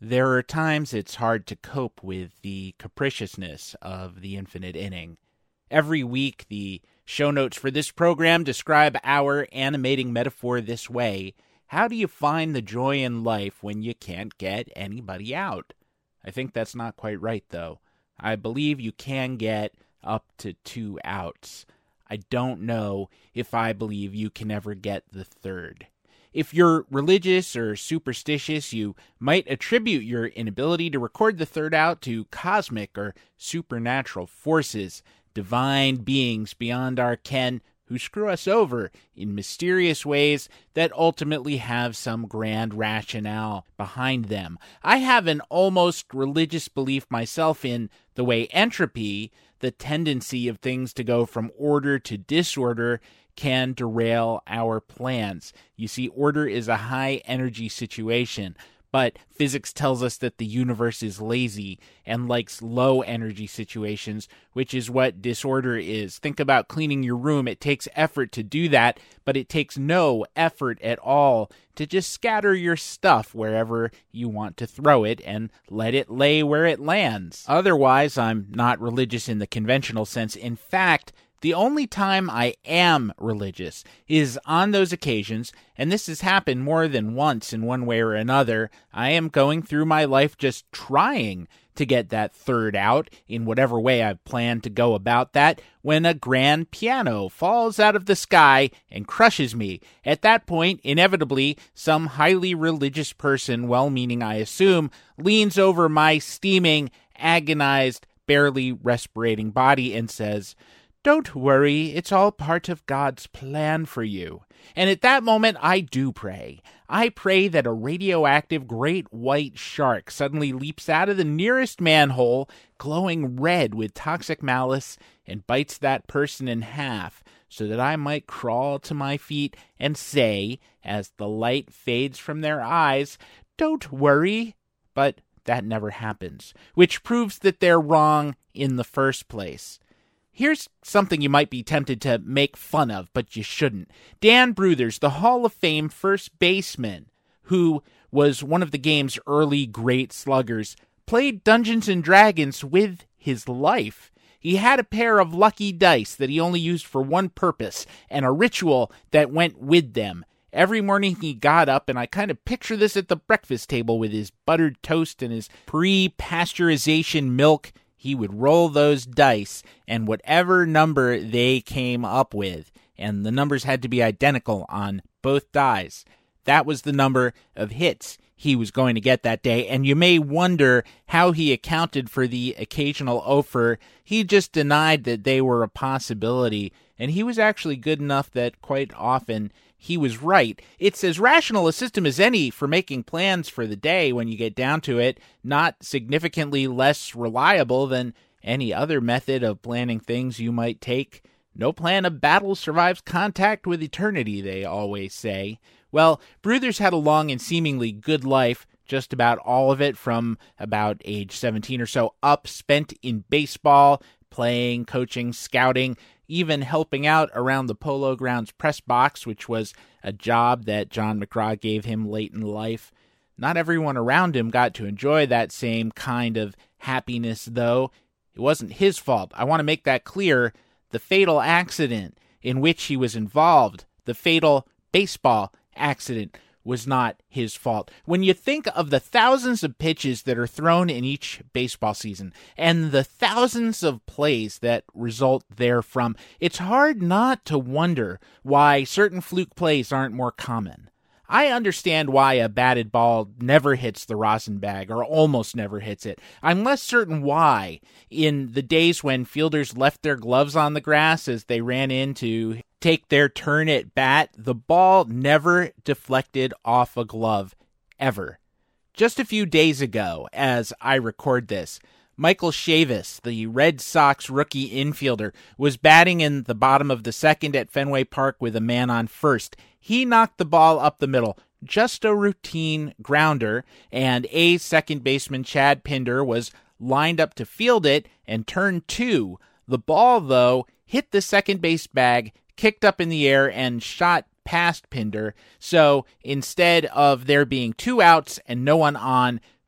There are times it's hard to cope with the capriciousness of the infinite inning. Every week, the show notes for this program describe our animating metaphor this way. How do you find the joy in life when you can't get anybody out? I think that's not quite right, though. I believe you can get up to 2 outs. I don't know if I believe you can ever get the third. If you're religious or superstitious, you might attribute your inability to record the third out to cosmic or supernatural forces, divine beings beyond our ken who screw us over in mysterious ways that ultimately have some grand rationale behind them. I have an almost religious belief myself in the way entropy, the tendency of things to go from order to disorder, can derail our plans. You see, order is a high-energy situation, but physics tells us that the universe is lazy and likes low-energy situations, which is what disorder is. Think about cleaning your room. It takes effort to do that, but it takes no effort at all to just scatter your stuff wherever you want to throw it and let it lay where it lands. Otherwise, I'm not religious in the conventional sense. In fact, the only time I am religious is on those occasions, and this has happened more than once in one way or another. I am going through my life just trying to get that third out in whatever way I've planned to go about that, when a grand piano falls out of the sky and crushes me. At that point, inevitably, some highly religious person, well-meaning I assume, leans over my steaming, agonized, barely respirating body and says, "Don't worry, it's all part of God's plan for you." And at that moment, I do pray. I pray that a radioactive great white shark suddenly leaps out of the nearest manhole, glowing red with toxic malice, and bites that person in half, so that I might crawl to my feet and say, as the light fades from their eyes, "Don't worry." But that never happens, which proves that they're wrong in the first place. Here's something you might be tempted to make fun of, but you shouldn't. Dan Bruthers, the Hall of Fame first baseman, who was one of the game's early great sluggers, played Dungeons & Dragons with his life. He had a pair of lucky dice that he only used for one purpose, and a ritual that went with them. Every morning he got up, and I kind of picture this at the breakfast table with his buttered toast and his pre-pasteurization milk. He would roll those dice, and whatever number they came up with, and the numbers had to be identical on both dice, that was the number of hits he was going to get that day. And you may wonder how he accounted for the occasional offer. He just denied that they were a possibility, and he was actually good enough that quite often he was right. It's as rational a system as any for making plans for the day when you get down to it, not significantly less reliable than any other method of planning things you might take. No plan of battle survives contact with eternity, they always say. Well, Bruthers had a long and seemingly good life, just about all of it from about age 17 or so up, spent in baseball, playing, coaching, scouting, even helping out around the Polo Grounds press box, which was a job that John McGraw gave him late in life. Not everyone around him got to enjoy that same kind of happiness, though. It wasn't his fault. I want to make that clear. The fatal accident in which he was involved, the fatal baseball accident, was not his fault. When you think of the thousands of pitches that are thrown in each baseball season and the thousands of plays that result therefrom, it's hard not to wonder why certain fluke plays aren't more common. I understand why a batted ball never hits the rosin bag or almost never hits it. I'm less certain why, in the days when fielders left their gloves on the grass as they ran in to take their turn at bat, the ball never deflected off a glove, ever. Just a few days ago, as I record this, Michael Chavis, the Red Sox rookie infielder, was batting in the bottom of the second at Fenway Park with a man on first. He knocked the ball up the middle, just a routine grounder, and A's second baseman Chad Pinder was lined up to field it and turned two. The ball, though, hit the second base bag, kicked up in the air, and shot past Pinder. So instead of there being 2 outs and no one on,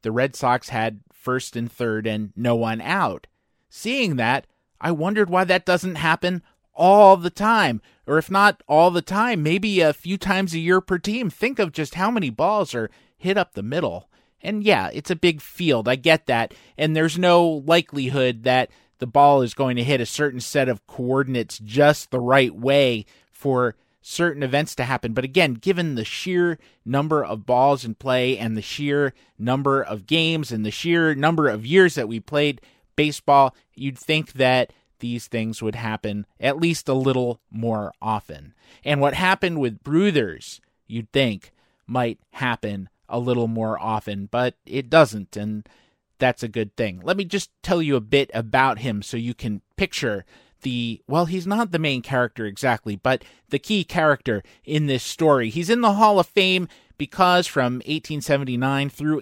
the Red Sox had first and third and no one out. Seeing that, I wondered why that doesn't happen all the time, or if not all the time, maybe a few times a year per team. Think of just how many balls are hit up the middle. And yeah, it's a big field, I get that, and there's no likelihood that the ball is going to hit a certain set of coordinates just the right way for certain events to happen. But again, given the sheer number of balls in play and the sheer number of games and the sheer number of years that we played baseball, you'd think that these things would happen at least a little more often. And what happened with Bruthers, you'd think, might happen a little more often, but it doesn't, and that's a good thing. Let me just tell you a bit about him so you can picture he's not the main character exactly, but the key character in this story. He's in the Hall of Fame because from 1879 through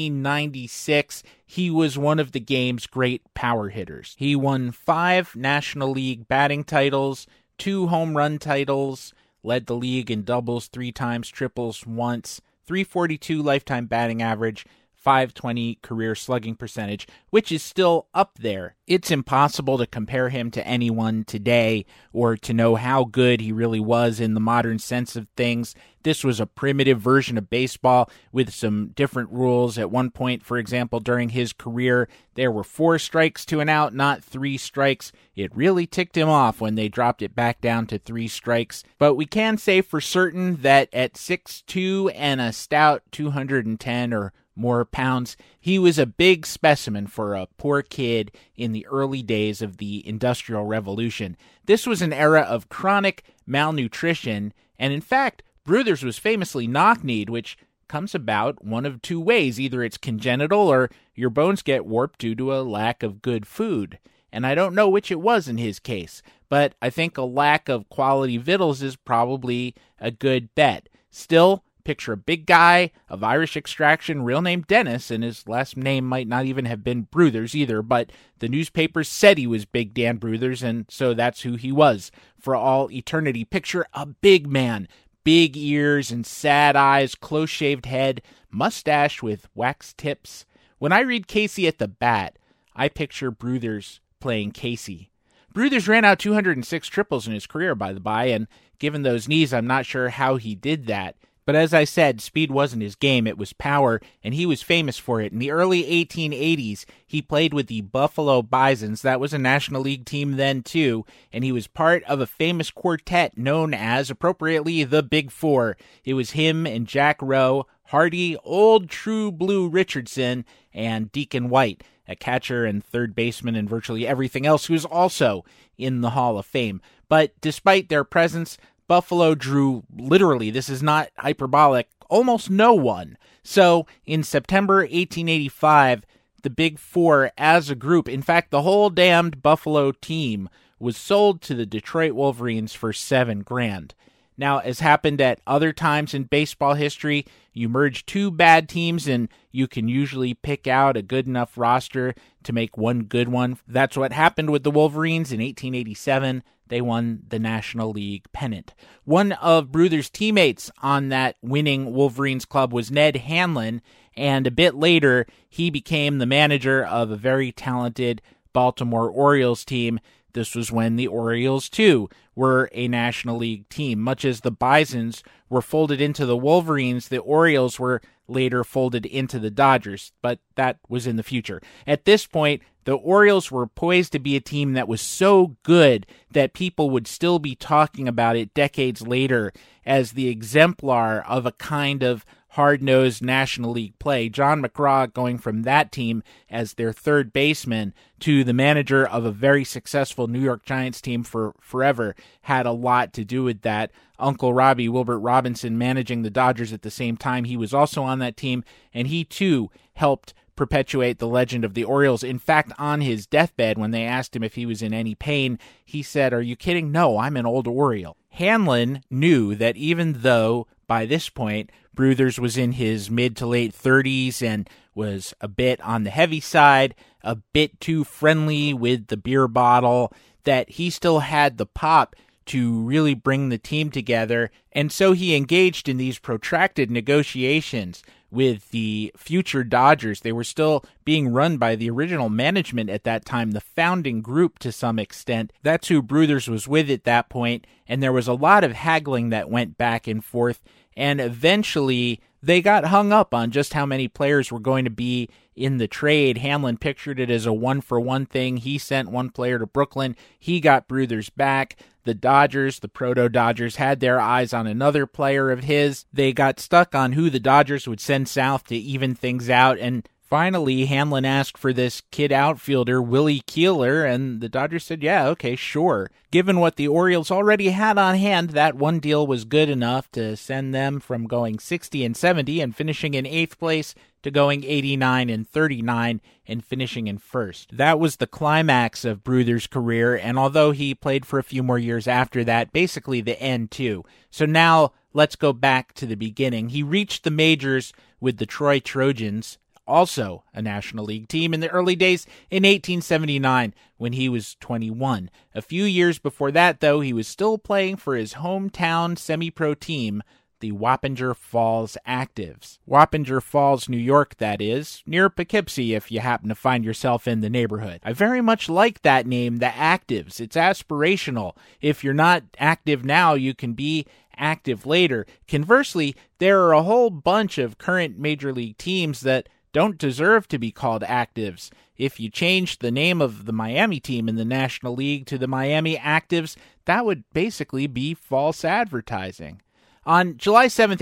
1896, he was one of the game's great power hitters. He won 5 National League batting titles, 2 home run titles, led the league in doubles 3 times, triples once, 342 lifetime batting average, 520 career slugging percentage, which is still up there. It's impossible to compare him to anyone today or to know how good he really was in the modern sense of things. This was a primitive version of baseball with some different rules. At one point, for example, during his career, there were 4 strikes to an out, not 3 strikes. It really ticked him off when they dropped it back down to 3 strikes. But we can say for certain that at 6'2" and a stout 210 or more pounds, he was a big specimen for a poor kid in the early days of the Industrial Revolution. This was an era of chronic malnutrition, and in fact, Bruthers was famously knock-kneed, which comes about one of 2 ways. Either it's congenital or your bones get warped due to a lack of good food. And I don't know which it was in his case, but I think a lack of quality victuals is probably a good bet. Still, picture a big guy of Irish extraction, real name Dennis, and his last name might not even have been Bruthers either, but the newspapers said he was Big Dan Bruthers, and so that's who he was for all eternity. Picture a big man, big ears and sad eyes, close-shaved head, mustache with wax tips. When I read Casey at the bat, I picture Bruthers playing Casey. Bruthers ran out 206 triples in his career, by the by, and given those knees, I'm not sure how he did that. But as I said, speed wasn't his game, it was power, and he was famous for it. In the early 1880s, he played with the Buffalo Bisons. That was a National League team then, too, and he was part of a famous quartet known as, appropriately, the Big Four. It was him and Jack Rowe, Hardy, Old True Blue Richardson, and Deacon White, a catcher and third baseman and virtually everything else, who is also in the Hall of Fame. But despite their presence, Buffalo drew, literally, this is not hyperbolic, almost no one. So, in September 1885, the Big Four as a group, in fact, the whole damned Buffalo team, was sold to the Detroit Wolverines for $7,000. Now, as happened at other times in baseball history, you merge 2 bad teams and you can usually pick out a good enough roster to make one good one. That's what happened with the Wolverines in 1887. They won the National League pennant. One of Bruthers' teammates on that winning Wolverines club was Ned Hanlon, and a bit later, he became the manager of a very talented Baltimore Orioles team. This was when the Orioles, too, were a National League team. Much as the Bisons were folded into the Wolverines, the Orioles were later folded into the Dodgers, but that was in the future. At this point, the Orioles were poised to be a team that was so good that people would still be talking about it decades later as the exemplar of a kind of hard-nosed National League play. John McGraw, going from that team as their third baseman to the manager of a very successful New York Giants team for forever, had a lot to do with that. Uncle Robbie, Wilbert Robinson, managing the Dodgers at the same time, he was also on that team, and he too helped perpetuate the legend of the Orioles. In fact, on his deathbed, when they asked him if he was in any pain, he said, "Are you kidding? No, I'm an old Oriole." Hanlon knew that even though, by this point, Bruthers was in his mid to late 30s and was a bit on the heavy side, a bit too friendly with the beer bottle, that he still had the pop to really bring the team together, and so he engaged in these protracted negotiations with the future Dodgers. They were still being run by the original management at that time, the founding group to some extent. That's who Bruthers was with at that point, and there was a lot of haggling that went back and forth, and eventually they got hung up on just how many players were going to be in the trade. Hanlon pictured it as a one-for-one thing. He sent one player to Brooklyn. He got Bruthers back. The Dodgers, the proto-Dodgers, had their eyes on another player of his. They got stuck on who the Dodgers would send south to even things out, and finally, Hanlon asked for this kid outfielder, Willie Keeler, and the Dodgers said, yeah, okay, sure. Given what the Orioles already had on hand, that one deal was good enough to send them from going 60-70 and finishing in 8th place to going 89-39 and finishing in 1st. That was the climax of Bruthers' career, and although he played for a few more years after that, basically the end too. So now let's go back to the beginning. He reached the majors with the Troy Trojans, also a National League team, in the early days in 1879 when he was 21. A few years before that, though, he was still playing for his hometown semi-pro team, the Wappinger Falls Actives. Wappinger Falls, New York, that is, near Poughkeepsie if you happen to find yourself in the neighborhood. I very much like that name, the Actives. It's aspirational. If you're not active now, you can be active later. Conversely, there are a whole bunch of current major league teams that don't deserve to be called Actives. If you change the name of the Miami team in the National League to the Miami Actives, that would basically be false advertising. On July 7,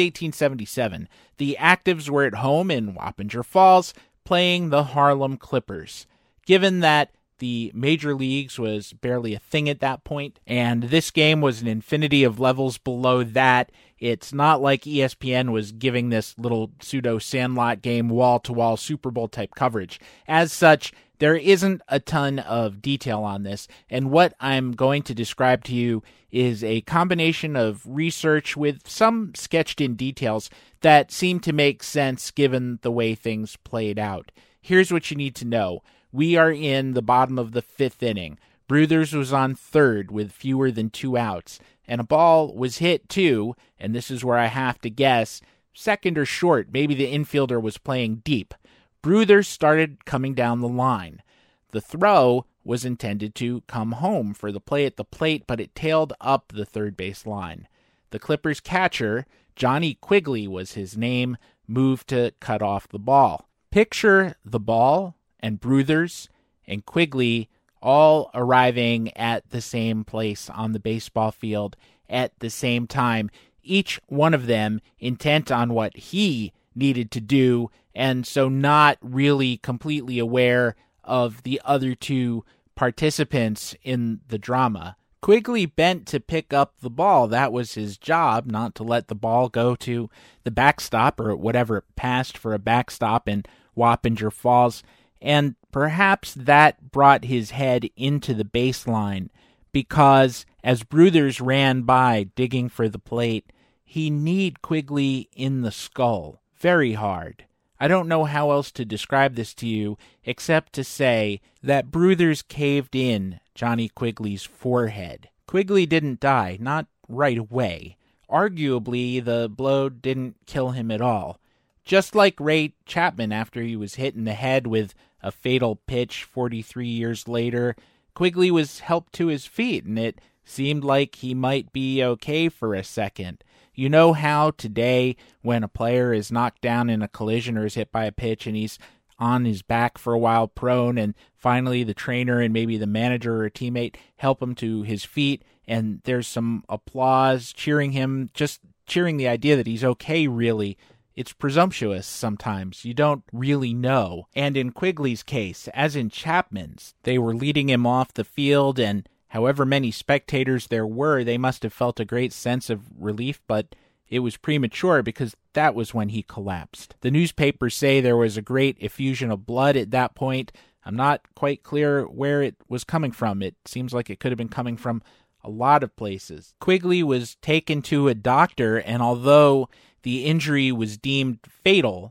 1877, the Actives were at home in Wappinger Falls playing the Harlem Clippers. Given that the major leagues was barely a thing at that point, and this game was an infinity of levels below that, it's not like ESPN was giving this little pseudo-Sandlot game wall-to-wall Super Bowl-type coverage. As such, there isn't a ton of detail on this, and what I'm going to describe to you is a combination of research with some sketched-in details that seem to make sense given the way things played out. Here's what you need to know. We are in the bottom of the 5th inning. Bruthers was on third with fewer than 2 outs, and a ball was hit too, and this is where I have to guess, second or short. Maybe the infielder was playing deep. Bruthers started coming down the line. The throw was intended to come home for the play at the plate, but it tailed up the third base line. The Clippers catcher, Johnny Quigley was his name, moved to cut off the ball. Picture the ball and Bruthers and Quigley all arriving at the same place on the baseball field at the same time, each one of them intent on what he needed to do, and so not really completely aware of the other two participants in the drama. Quigley bent to pick up the ball. That was his job, not to let the ball go to the backstop or whatever it passed for a backstop in Wappinger Falls. And perhaps that brought his head into the baseline because as Bruthers ran by digging for the plate, he kneed Quigley in the skull very hard. I don't know how else to describe this to you except to say that Bruthers caved in Johnny Quigley's forehead. Quigley didn't die, not right away. Arguably, the blow didn't kill him at all. Just like Ray Chapman after he was hit in the head with a fatal pitch 43 years later, Quigley was helped to his feet, and it seemed like he might be okay for a second. You know how today, when a player is knocked down in a collision or is hit by a pitch and he's on his back for a while prone, and finally the trainer and maybe the manager or a teammate help him to his feet, and there's some applause cheering him, just cheering the idea that he's okay, really. It's presumptuous sometimes. You don't really know. And in Quigley's case, as in Chapman's, they were leading him off the field, and however many spectators there were, they must have felt a great sense of relief, but it was premature because that was when he collapsed. The newspapers say there was a great effusion of blood at that point. I'm not quite clear where it was coming from. It seems like it could have been coming from a lot of places. Quigley was taken to a doctor, and although the injury was deemed fatal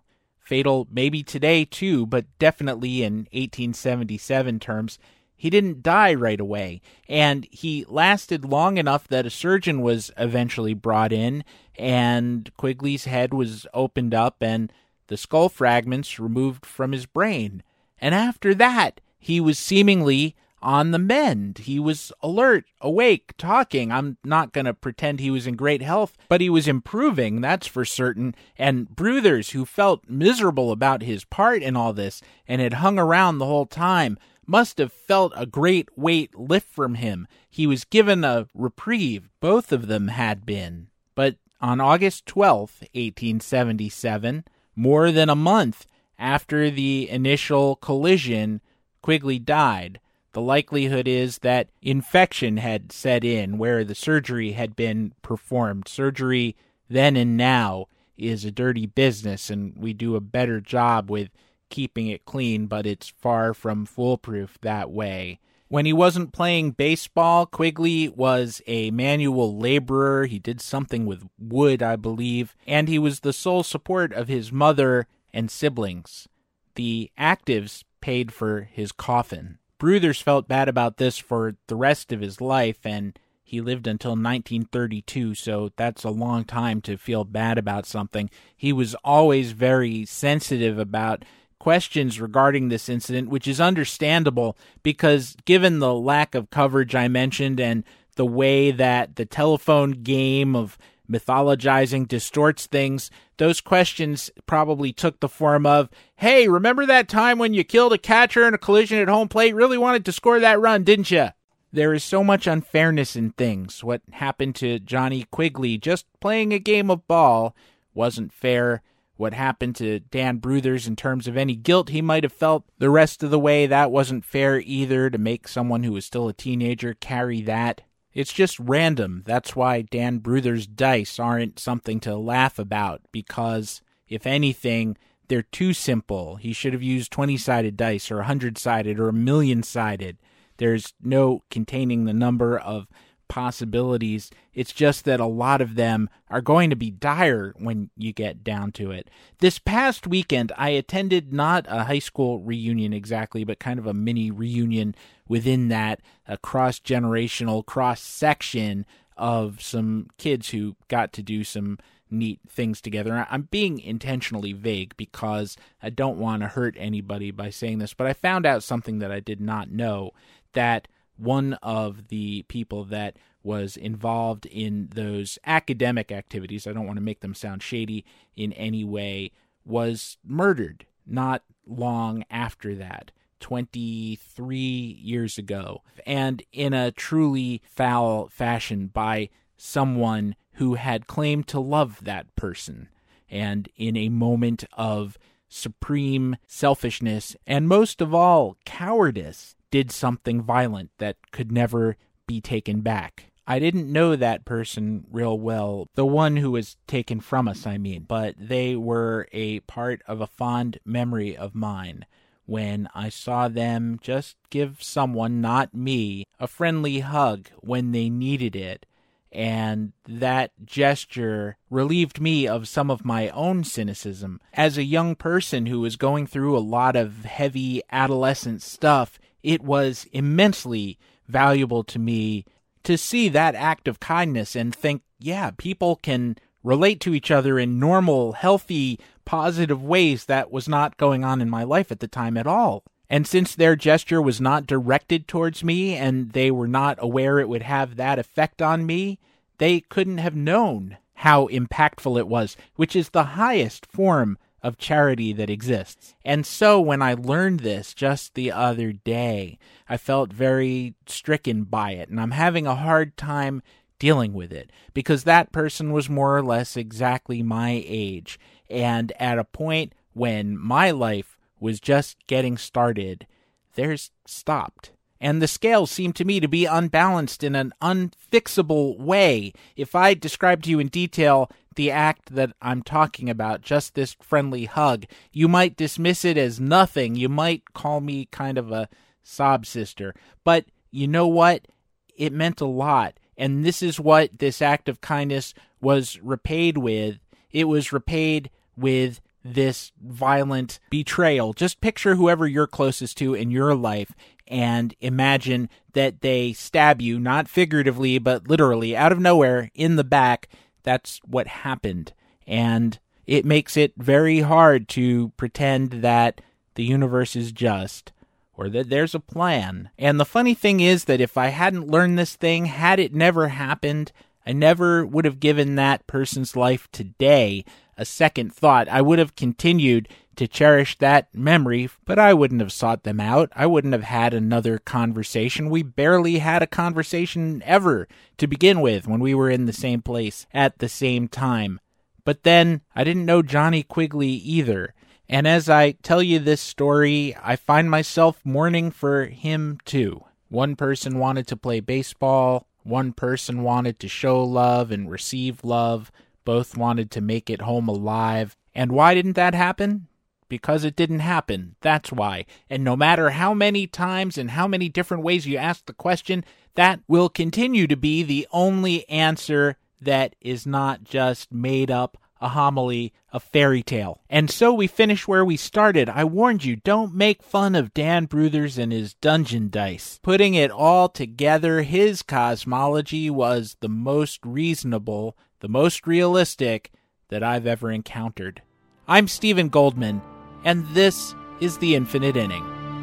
maybe today too, but definitely in 1877 terms, he didn't die right away, and he lasted long enough that a surgeon was eventually brought in, and Quigley's head was opened up, and the skull fragments removed from his brain. And after that, he was seemingly on the mend. He was alert, awake, talking. I'm not going to pretend he was in great health, but he was improving, that's for certain. And Bruthers, who felt miserable about his part in all this and had hung around the whole time, must have felt a great weight lift from him. He was given a reprieve. Both of them had been. But on August 12th, 1877, more than a month after the initial collision, Quigley died. The likelihood is that infection had set in where the surgery had been performed. Surgery then and now is a dirty business, and we do a better job with keeping it clean, but it's far from foolproof that way. When he wasn't playing baseball, Quigley was a manual laborer. He did something with wood, I believe, and he was the sole support of his mother and siblings. The actives paid for his coffin. Bruthers felt bad about this for the rest of his life, and he lived until 1932, so that's a long time to feel bad about something. He was always very sensitive about questions regarding this incident, which is understandable because given the lack of coverage I mentioned and the way that the telephone game of mythologizing distorts things, those questions probably took the form of, hey, remember that time when you killed a catcher in a collision at home plate? Really wanted to score that run, didn't you? There is so much unfairness in things. What happened to Johnny Quigley just playing a game of ball wasn't fair. What happened to Dan Bruthers in terms of any guilt he might have felt the rest of the way, that wasn't fair either, to make someone who was still a teenager carry that. It's just random. That's why Dan Bruthers' dice aren't something to laugh about, because, if anything, they're too simple. He should have used 20-sided dice, or 100-sided, or 1,000,000-sided. There's no containing the number of possibilities. It's just that a lot of them are going to be dire when you get down to it. This past weekend, I attended not a high school reunion exactly, but kind of a mini reunion within that, a cross-generational cross-section of some kids who got to do some neat things together. I'm being intentionally vague because I don't want to hurt anybody by saying this, but I found out something that I did not know, that one of the people that was involved in those academic activities, I don't want to make them sound shady in any way, was murdered not long after that, 23 years ago, and in a truly foul fashion by someone who had claimed to love that person, and in a moment of supreme selfishness, and most of all, cowardice, did something violent that could never be taken back. I didn't know that person real well, the one who was taken from us, I mean, but they were a part of a fond memory of mine when I saw them just give someone, not me, a friendly hug when they needed it. And that gesture relieved me of some of my own cynicism. As a young person who was going through a lot of heavy adolescent stuff, it was immensely valuable to me to see that act of kindness and think, yeah, people can relate to each other in normal, healthy, positive ways. That was not going on in my life at the time at all. And since their gesture was not directed towards me and they were not aware it would have that effect on me, they couldn't have known how impactful it was, which is the highest form of charity that exists. And so when I learned this just the other day, I felt very stricken by it, and I'm having a hard time dealing with it, because that person was more or less exactly my age, and at a point when my life was just getting started, theirs stopped. And the scales seem to me to be unbalanced in an unfixable way. If I describe to you in detail the act that I'm talking about, just this friendly hug, you might dismiss it as nothing. You might call me kind of a sob sister. But you know what? It meant a lot. And this is what this act of kindness was repaid with. It was repaid with this violent betrayal. Just picture whoever you're closest to in your life and imagine that they stab you, not figuratively, but literally, out of nowhere, in the back. That's what happened. And it makes it very hard to pretend that the universe is just, or that there's a plan. And the funny thing is that if I hadn't learned this thing, had it never happened, I never would have given that person's life today a second thought. I would have continued to cherish that memory, but I wouldn't have sought them out. I wouldn't have had another conversation. We barely had a conversation ever to begin with when we were in the same place at the same time. But then I didn't know Johnny Quigley either. And as I tell you this story, I find myself mourning for him too. One person wanted to play baseball. One person wanted to show love and receive love. Both wanted to make it home alive. And why didn't that happen? Because it didn't happen. That's why. And no matter how many times and how many different ways you ask the question, that will continue to be the only answer that is not just made up, a homily, a fairy tale. And so we finish where we started. I warned you, don't make fun of Dan Bruthers and his dungeon dice. Putting it all together, his cosmology was the most reasonable, the most realistic that I've ever encountered. I'm Stephen Goldman, and this is The Infinite Inning.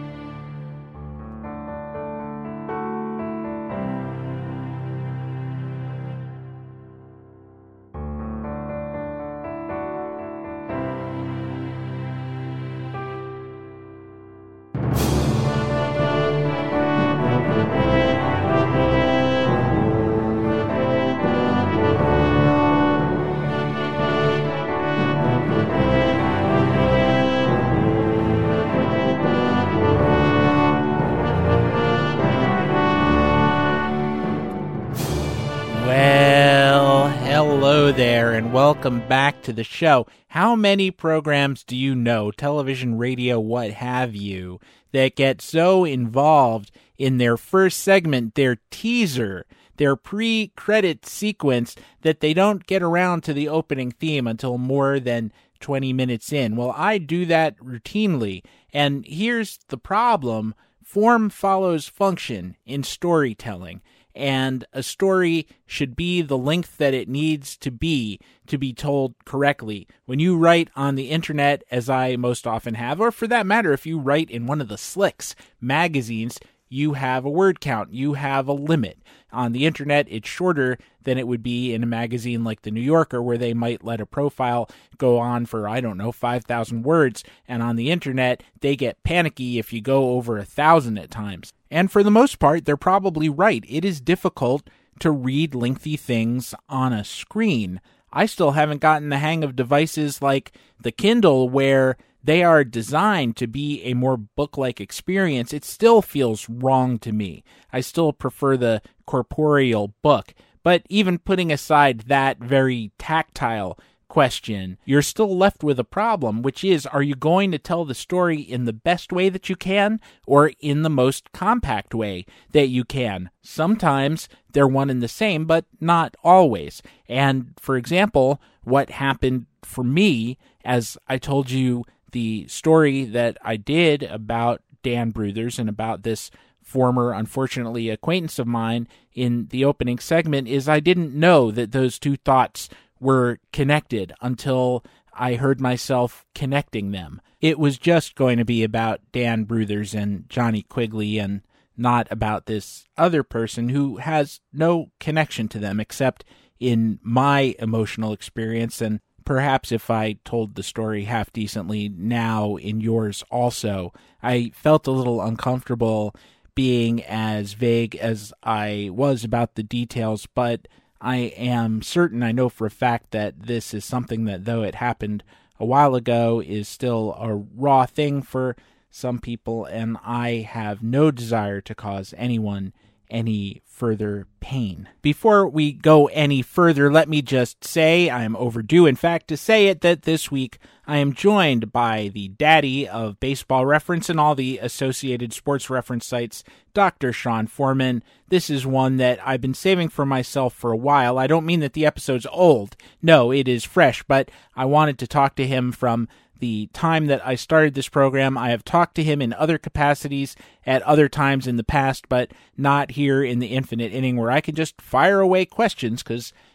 Welcome back to the show. How many programs do you know, television, radio, what have you, that get so involved in their first segment, their teaser, their pre-credit sequence, that they don't get around to the opening theme until more than 20 minutes in? Well, I do that routinely, and here's the problem. Form follows function in storytelling. And a story should be the length that it needs to be told correctly. When you write on the internet, as I most often have, or for that matter, if you write in one of the Slicks magazines, you have a word count. You have a limit. On the internet, it's shorter than it would be in a magazine like The New Yorker, where they might let a profile go on for, 5,000 words. And on the internet, they get panicky if you go over 1,000 at times. And for the most part, they're probably right. It is difficult to read lengthy things on a screen. I still haven't gotten the hang of devices like the Kindle, where they are designed to be a more book-like experience. It still feels wrong to me. I still prefer the corporeal book. But even putting aside that very tactile question, you're still left with a problem, which is, are you going to tell the story in the best way that you can, or in the most compact way that you can? Sometimes they're one and the same, but not always. And for example, what happened for me, as I told you the story that I did about Dan Bruthers and about this former, unfortunately, acquaintance of mine in the opening segment, is I didn't know that those two thoughts were connected until I heard myself connecting them. It was just going to be about Dan Bruthers and Johnny Quigley, and not about this other person who has no connection to them except in my emotional experience, and perhaps if I told the story half decently now in yours also. I felt a little uncomfortable being as vague as I was about the details, but I am certain, I know for a fact, that this is something that, though it happened a while ago, is still a raw thing for some people, and I have no desire to cause anyone any further pain. Before we go any further, let me just say, I am overdue, in fact, to say it, that this week I am joined by the daddy of Baseball Reference and all the associated sports reference sites, Dr. Sean Foreman. This is one that I've been saving for myself for a while. I don't mean that the episode's old. No, it is fresh, but I wanted to talk to him from the time that I started this program. I have talked to him in other capacities at other times in the past, but not here in the Infinite Inning, where I can just fire away questions, because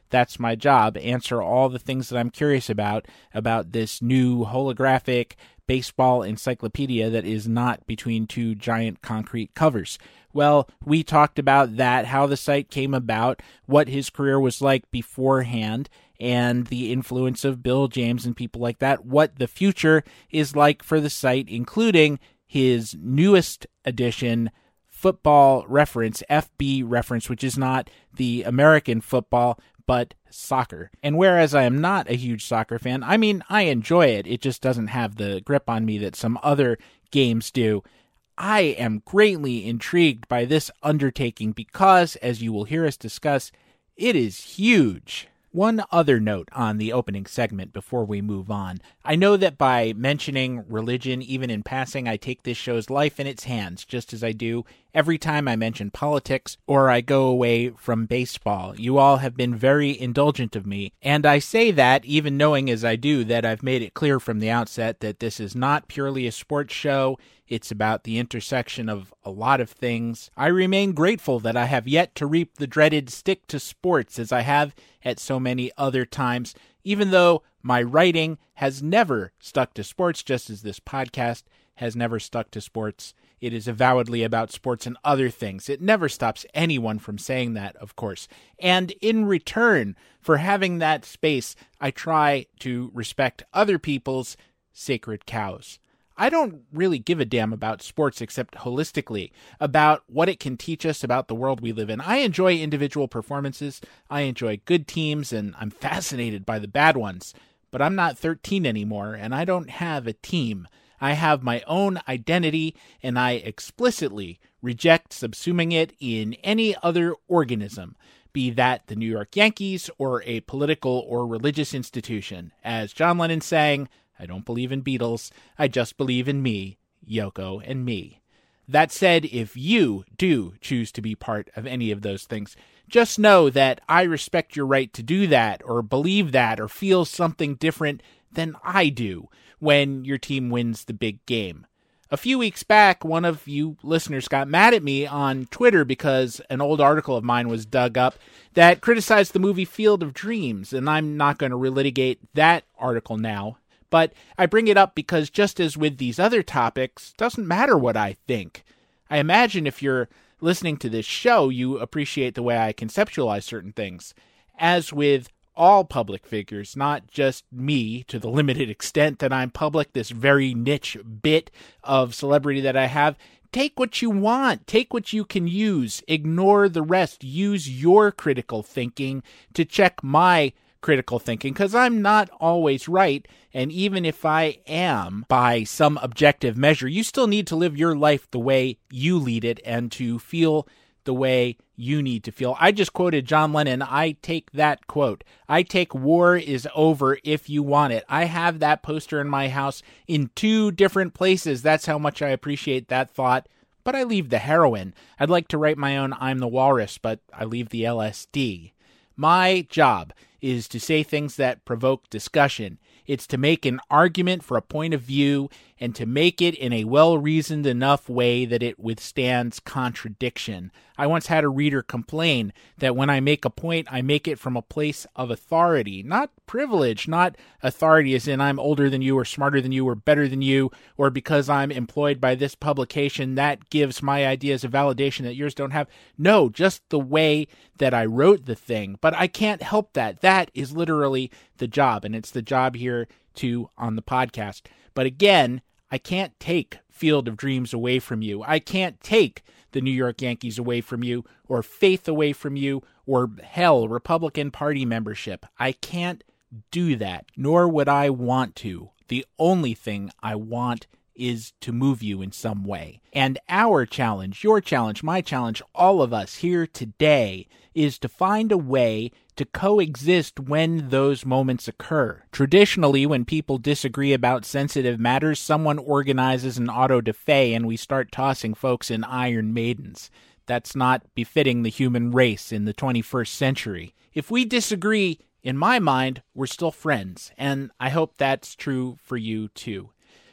That's my job. Answer all the things that I'm curious about this new holographic baseball encyclopedia that is not between two giant concrete covers. Well, we talked about that, how the site came about, what his career was like beforehand, and the influence of Bill James and people like that, what the future is like for the site, including his newest edition, Football Reference, FB Reference, which is not the American football, but soccer. And whereas I am not a huge soccer fan, I mean, I enjoy it. It just doesn't have the grip on me that some other games do. I am greatly intrigued by this undertaking because, as you will hear us discuss, it is huge. One other note on the opening segment before we move on. I know that by mentioning religion, even in passing, I take this show's life in its hands, just as I do every time I mention politics or I go away from baseball. You all have been very indulgent of me, and I say that even knowing as I do that I've made it clear from the outset that this is not purely a sports show. It's about the intersection of a lot of things. I remain grateful that I have yet to reap the dreaded stick to sports as I have at so many other times, even though my writing has never stuck to sports, just as this podcast has never stuck to sports. It is avowedly about sports and other things. It never stops anyone from saying that, of course. And in return for having that space, I try to respect other people's sacred cows. I don't really give a damn about sports except holistically, about what it can teach us about the world we live in. I enjoy individual performances, I enjoy good teams, and I'm fascinated by the bad ones. But I'm not 13 anymore, and I don't have a team. I have my own identity, and I explicitly reject subsuming it in any other organism, be that the New York Yankees or a political or religious institution. As John Lennon sang, I don't believe in Beatles, I just believe in me, Yoko, and me. That said, if you do choose to be part of any of those things, just know that I respect your right to do that, or believe that, or feel something different than I do when your team wins the big game. A few weeks back, one of you listeners got mad at me on Twitter because an old article of mine was dug up that criticized the movie Field of Dreams, and I'm not going to relitigate that article now. But I bring it up because just as with these other topics, it doesn't matter what I think. I imagine if you're listening to this show, you appreciate the way I conceptualize certain things. As with all public figures, not just me to the limited extent that I'm public, this very niche bit of celebrity that I have, take what you want, take what you can use, ignore the rest, use your critical thinking to check my critical thinking, because I'm not always right, and even if I am, by some objective measure, you still need to live your life the way you lead it and to feel the way you need to feel. I just quoted John Lennon. I take that quote. I take war is over if you want it. I have that poster in my house in 2 different places. That's how much I appreciate that thought. But I leave the heroin. I'd like to write my own I'm the Walrus, but I leave the LSD. My job is to say things that provoke discussion. It's to make an argument for a point of view and to make it in a well-reasoned enough way that it withstands contradiction. I once had a reader complain that when I make a point, I make it from a place of authority, not privilege, not authority as in I'm older than you or smarter than you or better than you, or because I'm employed by this publication, that gives my ideas a validation that yours don't have. No, just the way that I wrote the thing. But I can't help that. That is literally the job, and it's the job here too on the podcast. But again, I can't take Field of Dreams away from you. I can't take the New York Yankees away from you, or faith away from you, or hell, Republican Party membership. I can't do that, nor would I want to. The only thing I want is to move you in some way. And our challenge, your challenge, my challenge, all of us here today is to find a way to coexist when those moments occur. Traditionally, when people disagree about sensitive matters, someone organizes an auto-da-fe and we start tossing folks in Iron Maidens. That's not befitting the human race in the 21st century. If we disagree, in my mind, we're still friends, and I hope that's true for you too.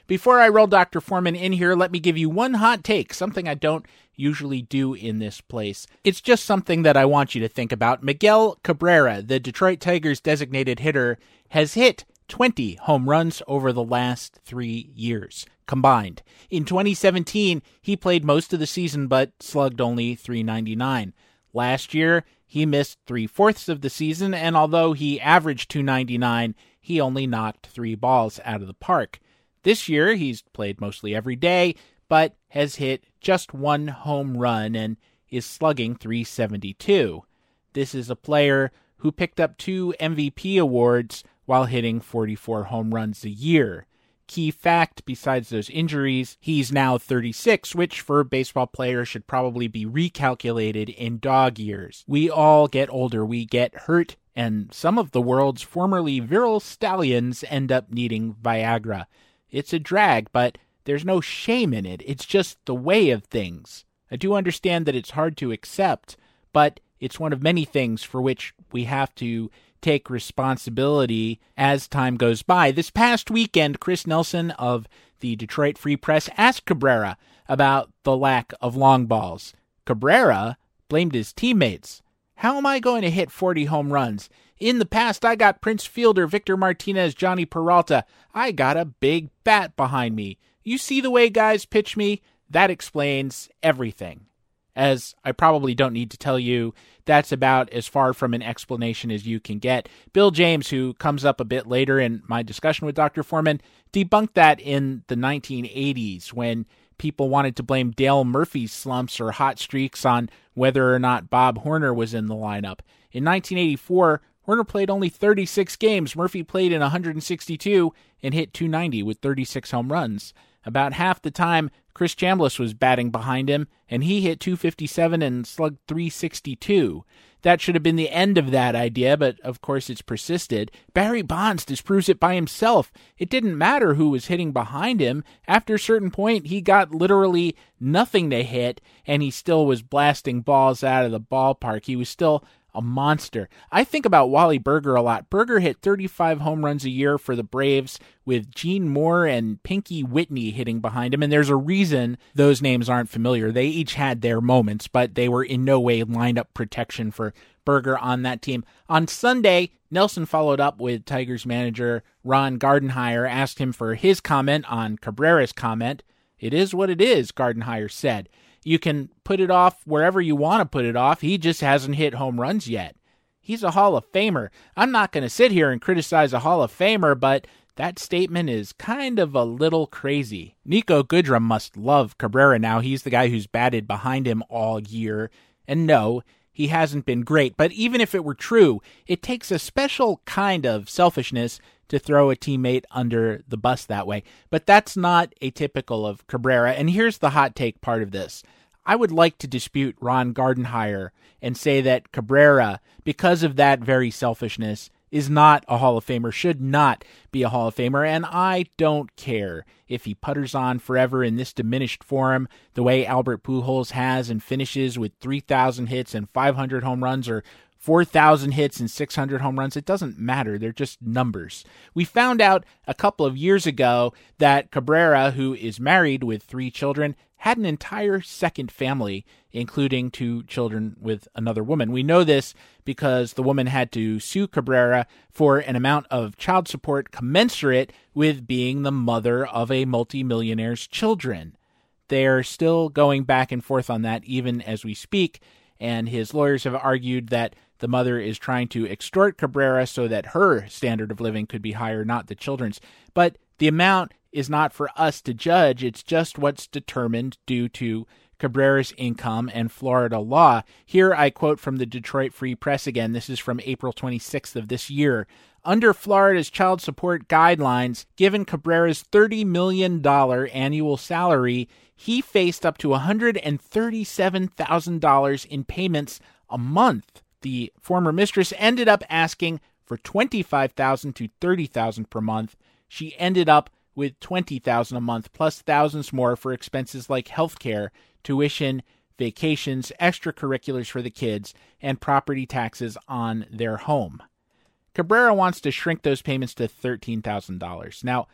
Before I roll Dr. Foreman in here, let me give you one hot take, something I don't usually do in this place. It's just something that I want you to think about. Miguel Cabrera, the Detroit Tigers designated hitter, has hit 20 home runs over the last 3 years combined. In 2017, he played most of the season but slugged only .399. Last year, he missed 3/4 of the season, and although he averaged .299, he only knocked 3 balls out of the park. This year, he's played mostly every day, but has hit just 1 home run and is slugging .372. This is a player who picked up 2 MVP awards while hitting 44 home runs a year. Key fact, besides those injuries, he's now 36, which for baseball players should probably be recalculated in dog years. We all get older, we get hurt, and some of the world's formerly virile stallions end up needing Viagra. It's a drag, but there's no shame in it. It's just the way of things. I do understand that it's hard to accept, but it's one of many things for which we have to take responsibility as time goes by. This past weekend, Chris Nelson of the Detroit Free Press asked Cabrera about the lack of long balls. Cabrera blamed his teammates. How am I going to hit 40 home runs? In the past, I got Prince Fielder, Victor Martinez, Johnny Peralta. I got a big bat behind me. You see the way guys pitch me? That explains everything. As I probably don't need to tell you, that's about as far from an explanation as you can get. Bill James, who comes up a bit later in my discussion with Dr. Foreman, debunked that in the 1980s when people wanted to blame Dale Murphy's slumps or hot streaks on whether or not Bob Horner was in the lineup. In 1984, Horner played only 36 games. Murphy played in 162 and hit .290 with 36 home runs. About half the time, Chris Chambliss was batting behind him, and he hit .257 and slugged .362. That should have been the end of that idea, but of course it's persisted. Barry Bonds disproves it by himself. It didn't matter who was hitting behind him. After a certain point, he got literally nothing to hit, and he still was blasting balls out of the ballpark. He was still a monster. I think about Wally Berger a lot. Berger hit 35 home runs a year for the Braves with Gene Moore and Pinky Whitney hitting behind him, and there's a reason those names aren't familiar. They each had their moments, but they were in no way lineup protection for Berger on that team. On Sunday, Nelson followed up with Tigers manager Ron Gardenhire, asked him for his comment on Cabrera's comment. It is what it is, Gardenhire said. You can put it off wherever you want to put it off. He just hasn't hit home runs yet. He's a Hall of Famer. I'm not going to sit here and criticize a Hall of Famer, but that statement is kind of a little crazy. Nico Goodrum must love Cabrera now. He's the guy who's batted behind him all year. And no, he hasn't been great. But even if it were true, it takes a special kind of selfishness to throw a teammate under the bus that way. But that's not atypical of Cabrera. And here's the hot take part of this. I would like to dispute Ron Gardenhire and say that Cabrera, because of that very selfishness, is not a Hall of Famer, should not be a Hall of Famer, and I don't care if he putters on forever in this diminished form the way Albert Pujols has and finishes with 3,000 hits and 500 home runs or 4,000 hits and 600 home runs. It doesn't matter. They're just numbers. We found out a couple of years ago that Cabrera, who is married with 3 children, had an entire second family, including 2 children with another woman. We know this because the woman had to sue Cabrera for an amount of child support commensurate with being the mother of a multimillionaire's children. They're still going back and forth on that even as we speak, and his lawyers have argued that the mother is trying to extort Cabrera so that her standard of living could be higher, not the children's. But the amount is not for us to judge. It's just what's determined due to Cabrera's income and Florida law. Here I quote from the Detroit Free Press again. This is from April 26th of this year. Under Florida's child support guidelines, given Cabrera's $30 million annual salary, he faced up to $137,000 in payments a month. The former mistress ended up asking for $25,000 to $30,000 per month. She ended up with $20,000 a month, plus thousands more for expenses like healthcare, tuition, vacations, extracurriculars for the kids, and property taxes on their home. Cabrera wants to shrink those payments to $13,000. Now,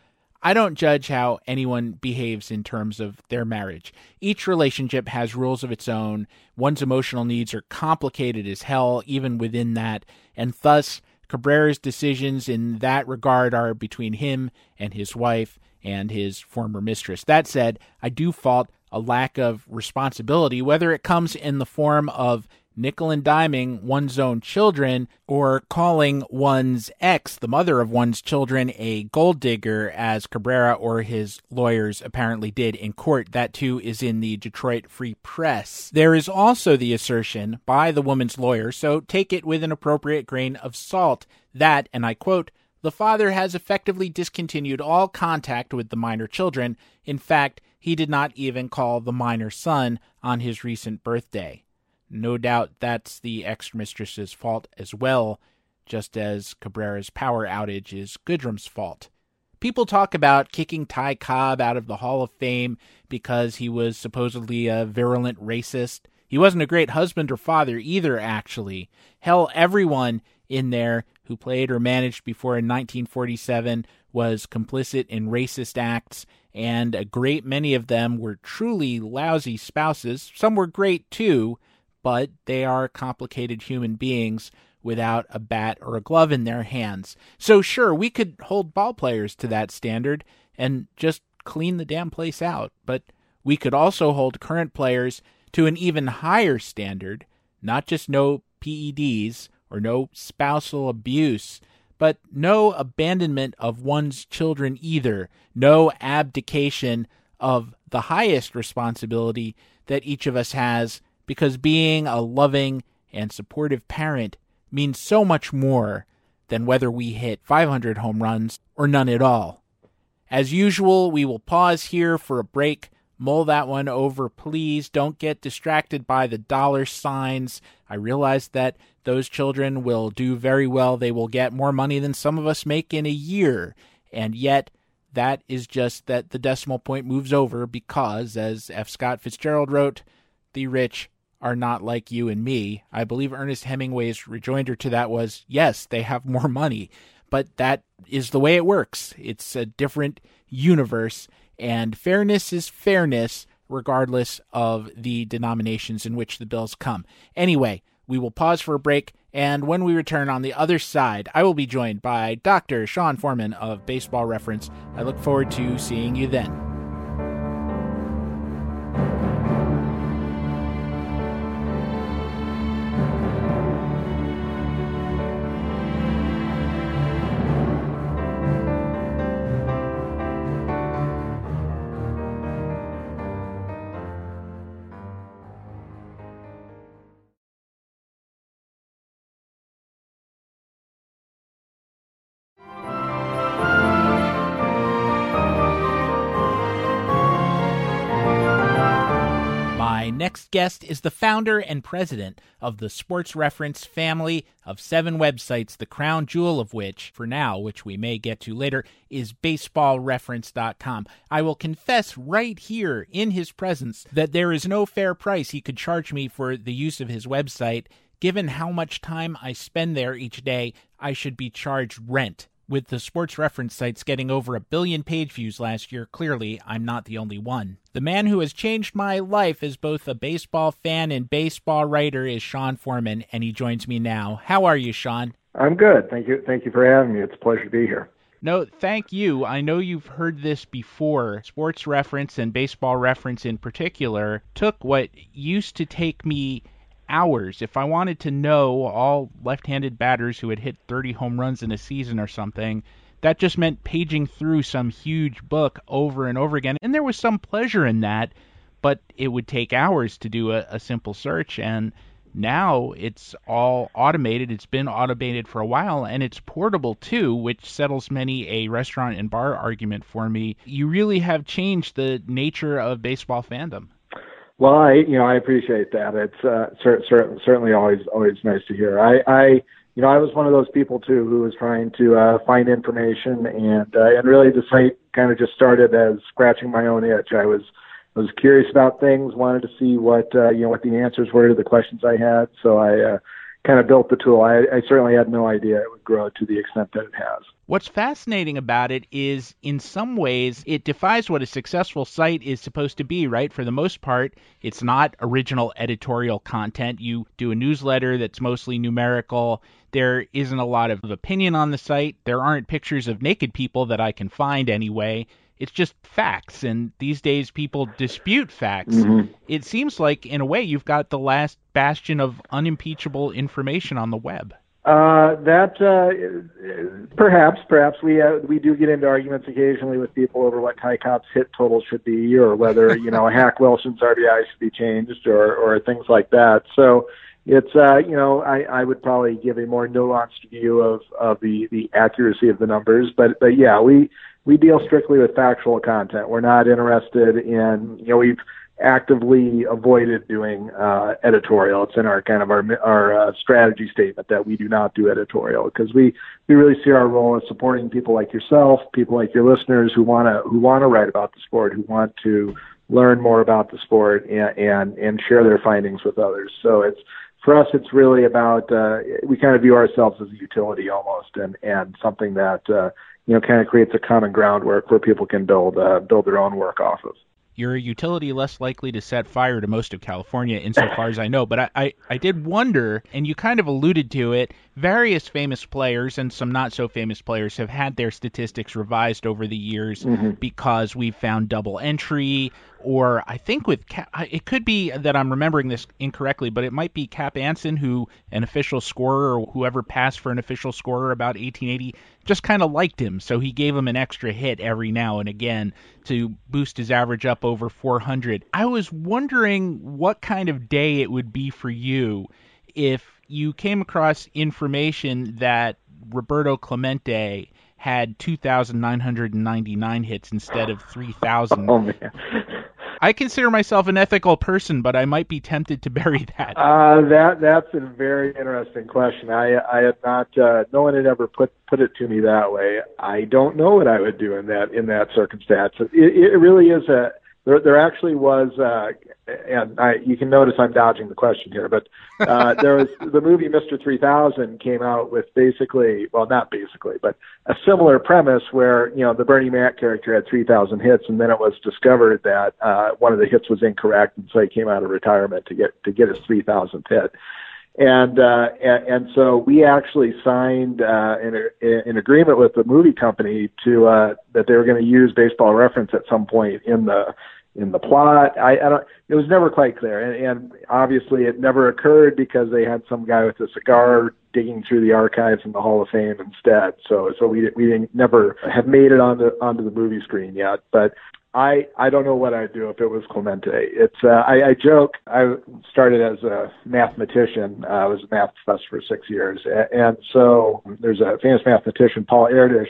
I don't judge how anyone behaves in terms of their marriage. Each relationship has rules of its own. One's emotional needs are complicated as hell, even within that, and thus Cabrera's decisions in that regard are between him and his wife and his former mistress. That said, I do fault a lack of responsibility, whether it comes in the form of nickel and diming one's own children or calling one's ex, the mother of one's children, a gold digger, as Cabrera or his lawyers apparently did in court. That too is in the Detroit Free Press. There is also the assertion by the woman's lawyer, so take it with an appropriate grain of salt, that, and I quote, "The father has effectively discontinued all contact with the minor children. In fact, he did not even call the minor son on his recent birthday." No doubt that's the ex-mistress's fault as well, just as Cabrera's power outage is Goodrum's fault. People talk about kicking Ty Cobb out of the Hall of Fame because he was supposedly a virulent racist. He wasn't a great husband or father either, actually. Hell, everyone in there who played or managed before in 1947 was complicit in racist acts, and a great many of them were truly lousy spouses. Some were great too, but they are complicated human beings without a bat or a glove in their hands. So sure, we could hold ball players to that standard and just clean the damn place out, but we could also hold current players to an even higher standard, not just no PEDs or no spousal abuse, but no abandonment of one's children either, no abdication of the highest responsibility that each of us has, because being a loving and supportive parent means so much more than whether we hit 500 home runs or none at all. As usual, we will pause here for a break. Mull that one over, please. Don't get distracted by the dollar signs. I realize that those children will do very well. They will get more money than some of us make in a year. And yet, that is just that the decimal point moves over because, as F. Scott Fitzgerald wrote, the rich are not like you and me. I believe Ernest Hemingway's rejoinder to that was, yes, they have more money, but that is the way it works. It's a different universe, and fairness is fairness regardless of the denominations in which the bills come. Anyway, we will pause for a break, and when we return on the other side, I will be joined by Dr. Sean Foreman of Baseball Reference. I look forward to seeing you then. Next guest is the founder and president of the Sports Reference family of 7 websites, the crown jewel of which, for now, which we may get to later, is baseballreference.com. I will confess right here in his presence that there is no fair price he could charge me for the use of his website. Given how much time I spend there each day, I should be charged rent. With the Sports Reference sites getting over 1 billion page views last year, clearly I'm not the only one. The man who has changed my life as both a baseball fan and baseball writer is Sean Foreman, and he joins me now. How are you, Sean? I'm good. Thank you. Thank you for having me. It's a pleasure to be here. No, thank you. I know you've heard this before. Sports Reference and Baseball Reference in particular took what used to take me hours. If I wanted to know all left-handed batters who had hit 30 home runs in a season or something, that just meant paging through some huge book over and over again. And there was some pleasure in that, but it would take hours to do a simple search. And now it's all automated. It's been automated for a while, and it's portable too, which settles many a restaurant and bar argument for me. You really have changed the nature of baseball fandom. Well, I appreciate that. It's certainly always nice to hear. I was one of those people too who was trying to find information, and really the site kind of just started as scratching my own itch. I was curious about things, wanted to see what the answers were to the questions I had. So I kind of built the tool. I certainly had no idea it would grow to the extent that it has. What's fascinating about it is, in some ways, it defies what a successful site is supposed to be, right? For the most part, it's not original editorial content. You do a newsletter that's mostly numerical. There isn't a lot of opinion on the site. There aren't pictures of naked people that I can find anyway. It's just facts, and these days people dispute facts. Mm-hmm. It seems like, in a way, you've got the last bastion of unimpeachable information on the web. Perhaps we do get into arguments occasionally with people over what Ty Cobb's hit total should be, or whether Hack Wilson's RBI should be changed, or things like that. So it's I would probably give a more nuanced view of the accuracy of the numbers, but yeah, we deal strictly with factual content. We're not interested in we've actively avoided doing editorial. It's in our strategy statement that we do not do editorial, because we really see our role as supporting people like yourself, people like your listeners who want to write about the sport, who want to learn more about the sport and share their findings with others. So for us, it's really about we kind of view ourselves as a utility almost, and something that kind of creates a common groundwork where people can build their own work off of. You're a utility less likely to set fire to most of California, insofar as I know. But I did wonder, and you kind of alluded to it, various famous players and some not-so-famous players have had their statistics revised over the years because we've found double entry, or I think with it could be that I'm remembering this incorrectly, but it might be Cap Anson, who an official scorer or whoever passed for an official scorer about 1880 just kind of liked him, so he gave him an extra hit every now and again to boost his average up over 400. I was wondering what kind of day it would be for you if you came across information that Roberto Clemente had 2,999 hits instead of 3,000. Oh, man. I consider myself an ethical person, but I might be tempted to bury that. That's a very interesting question. I had not. No one had ever put it to me that way. I don't know what I would do in that circumstance. It really is a. There actually was, and you can notice I'm dodging the question here, but there was the movie Mr. 3000 came out with not basically, but a similar premise where the Bernie Mac character had 3,000 hits, and then it was discovered that one of the hits was incorrect, and so he came out of retirement to get his 3,000th hit. And so we actually signed an agreement with the movie company to that they were going to use Baseball Reference at some point in the plot. It was never quite clear, and obviously it never occurred because they had some guy with a cigar digging through the archives in the Hall of Fame instead. So we didn't never have made it onto the movie screen yet, but. I don't know what I'd do if it was Clemente. I joke. I started as a mathematician. I was a math professor for 6 years, and so there's a famous mathematician, Paul Erdős,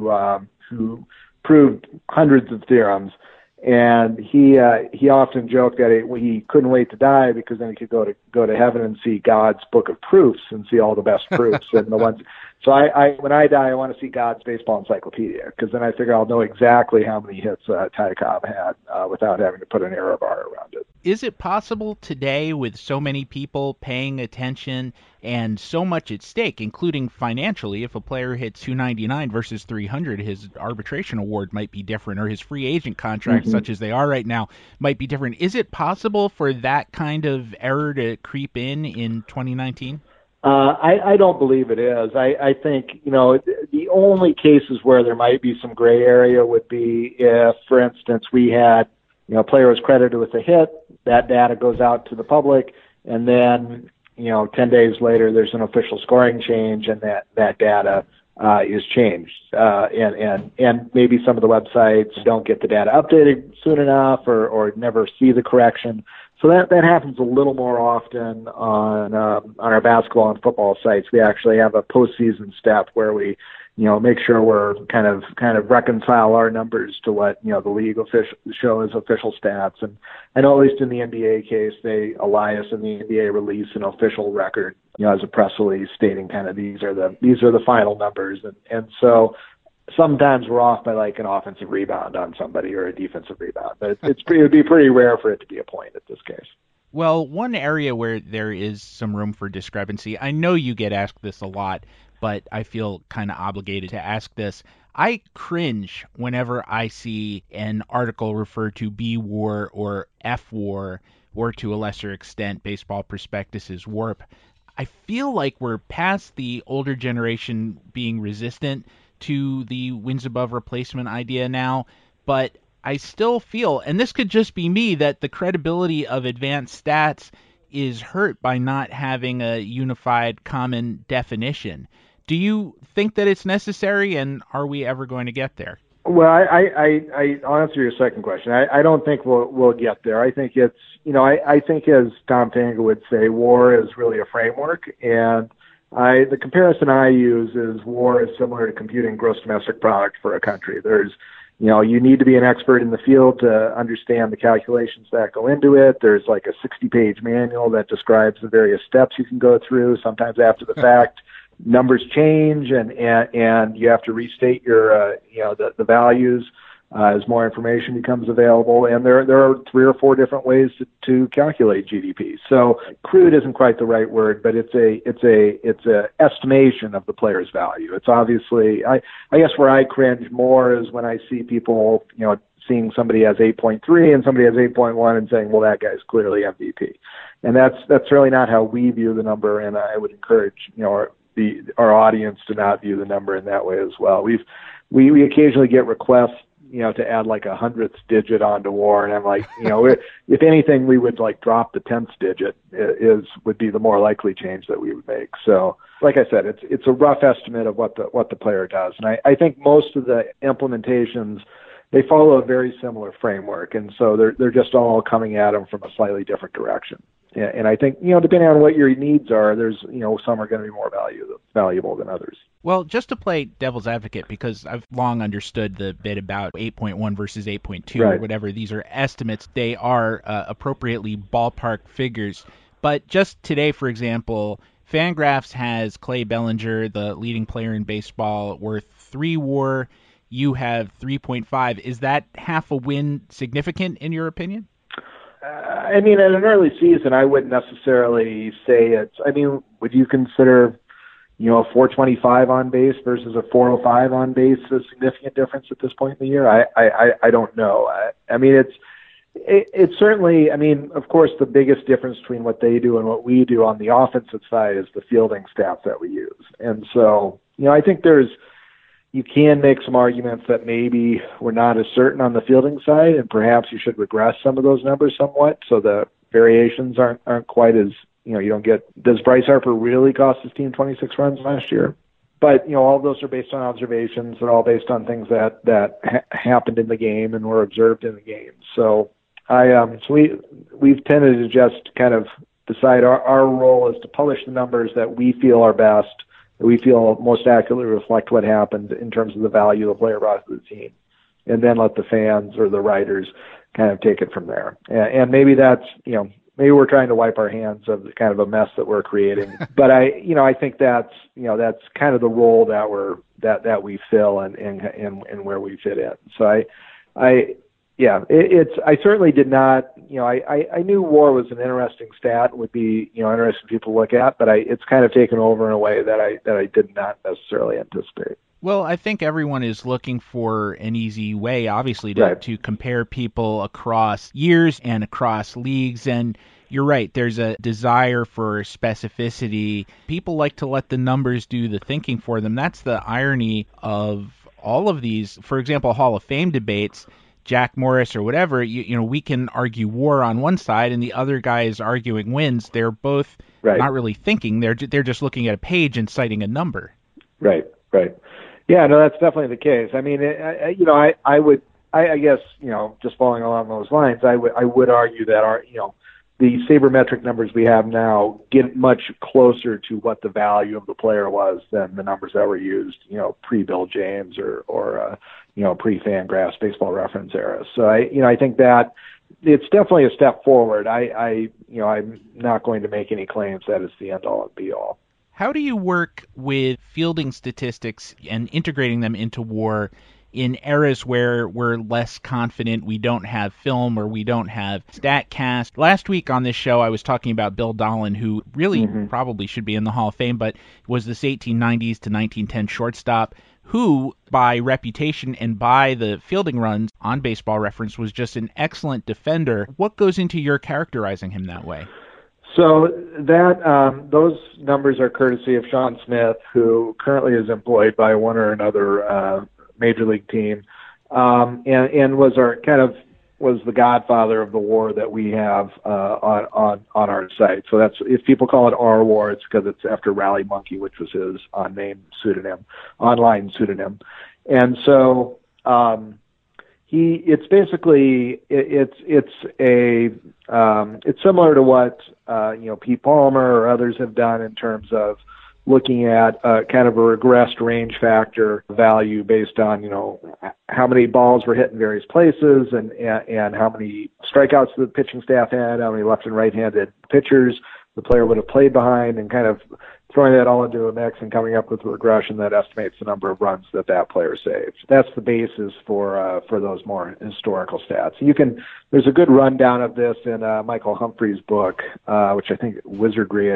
who proved hundreds of theorems. And he often joked that he couldn't wait to die because then he could go to heaven and see God's book of proofs and see all the best proofs and the ones. So when I die, I want to see God's baseball encyclopedia, because then I figure I'll know exactly how many hits Ty Cobb had without having to put an error bar around it. Is it possible today, with so many people paying attention and so much at stake, including financially, if a player hits 299 versus 300, his arbitration award might be different, or his free agent contract, such as they are right now, might be different. Is it possible for that kind of error to creep in 2019? I don't believe it is. I think, the only cases where there might be some gray area would be if, for instance, we had, a player was credited with a hit, that data goes out to the public, and then, 10 days later there's an official scoring change, and that data is changed. And maybe some of the websites don't get the data updated soon enough or never see the correction. So that happens a little more often on our basketball and football sites. We actually have a postseason step where we, make sure we're kind of reconcile our numbers to what the league show as official stats. And I know at least in the NBA case, Elias and the NBA release an official record, as a press release stating kind of these are the final numbers. And so sometimes we're off by like an offensive rebound on somebody or a defensive rebound, but it would be pretty rare for it to be a point at this case. Well, one area where there is some room for discrepancy, I know you get asked this a lot, but I feel kind of obligated to ask this. I cringe whenever I see an article refer to B WAR or F WAR, or to a lesser extent, Baseball Prospectus's WARP. I feel like we're past the older generation being resistant to the wins above replacement idea now, but I still feel, and this could just be me, that the credibility of advanced stats is hurt by not having a unified common definition. Do you think that it's necessary, and are we ever going to get there? Well, I'll answer your second question. I don't think we'll get there. I think it's, I think as Tom Tanga would say, WAR is really a framework, and the comparison I use is WAR is similar to computing gross domestic product for a country. There's, you need to be an expert in the field to understand the calculations that go into it. There's like a 60-page manual that describes the various steps you can go through. Sometimes after the fact, numbers change, and you have to restate your the values as more information becomes available. And there are 3 or 4 different ways to calculate GDP. So crude isn't quite the right word, but it's a estimation of the player's value. It's obviously, I guess where I cringe more is when I see people seeing somebody has 8.3 and somebody has 8.1 and saying, well, that guy's clearly MVP. And that's really not how we view the number. And I would encourage our audience to not view the number in that way as well. We occasionally get requests, to add like 100th digit onto WAR, and I'm like, if anything, we would like drop the 10th digit would be the more likely change that we would make. So, like I said, it's a rough estimate of what the player does, and I think most of the implementations, they follow a very similar framework, and so they're just all coming at them from a slightly different direction. And I think, depending on what your needs are, there's, some are going to be more valuable than others. Well, just to play devil's advocate, because I've long understood the bit about 8.1 versus 8.2 right, or whatever, these are estimates. They are appropriately ballpark figures. But just today, for example, Fangraphs has Clay Bellinger, the leading player in baseball, worth 3 WAR. You have 3.5. Is that half a win significant in your opinion? In an early season, I wouldn't necessarily say it's. Would you consider, a 425 on base versus a 405 on base a significant difference at this point in the year? I don't know. It's certainly. Of course, the biggest difference between what they do and what we do on the offensive side is the fielding stats that we use, and so I think you can make some arguments that maybe we're not as certain on the fielding side, and perhaps you should regress some of those numbers somewhat so the variations aren't quite as, you don't get, does Bryce Harper really cost his team 26 runs last year? But, all of those are based on observations. They're all based on things that happened in the game and were observed in the game. So we've tended to just kind of decide our role is to publish the numbers that we feel are best, we feel most accurately reflect what happened in terms of the value the player brought to the team, and then let the fans or the writers kind of take it from there. And maybe that's, maybe we're trying to wipe our hands of the kind of a mess that we're creating. But I think that's kind of the role that we fill and where we fit in. So I certainly did not, I knew WAR was an interesting stat, would be, interesting people to look at, but it's kind of taken over in a way that I did not necessarily anticipate. Well, I think everyone is looking for an easy way, obviously, to compare people across years and across leagues. And you're right, there's a desire for specificity. People like to let the numbers do the thinking for them. That's the irony of all of these, for example, Hall of Fame debates. Jack Morris or whatever, we can argue WAR on one side and the other guy is arguing wins. They're both not really thinking. They're just looking at a page and citing a number. Right. Yeah, no, that's definitely the case. I guess, just following along those lines, I would argue that the sabermetric numbers we have now get much closer to what the value of the player was than the numbers that were used, pre-Bill James or pre-Fangraphs Baseball Reference era. So I think that it's definitely a step forward. I'm not going to make any claims that it's the end all and be all. How do you work with fielding statistics and integrating them into WAR in eras where we're less confident, we don't have film or we don't have StatCast. Last week on this show, I was talking about Bill Dolan, who really probably should be in the Hall of Fame, but was this 1890s to 1910 shortstop who, by reputation and by the fielding runs on Baseball Reference, was just an excellent defender. What goes into your characterizing him that way? So that those numbers are courtesy of Sean Smith, who currently is employed by one or another major league team, and was was the godfather of the WAR that we have on our site. So that's, if people call it our WAR, it's because it's after Rally Monkey, which was his online pseudonym. And so it's similar to what Pete Palmer or others have done in terms of looking at kind of a regressed range factor value based on how many balls were hit in various places and how many strikeouts the pitching staff had, how many left and right-handed pitchers the player would have played behind, and kind of throwing that all into a mix and coming up with a regression that estimates the number of runs that player saved. That's the basis for those more historical stats. There's a good rundown of this in Michael Humphrey's book, which I think Wizardry,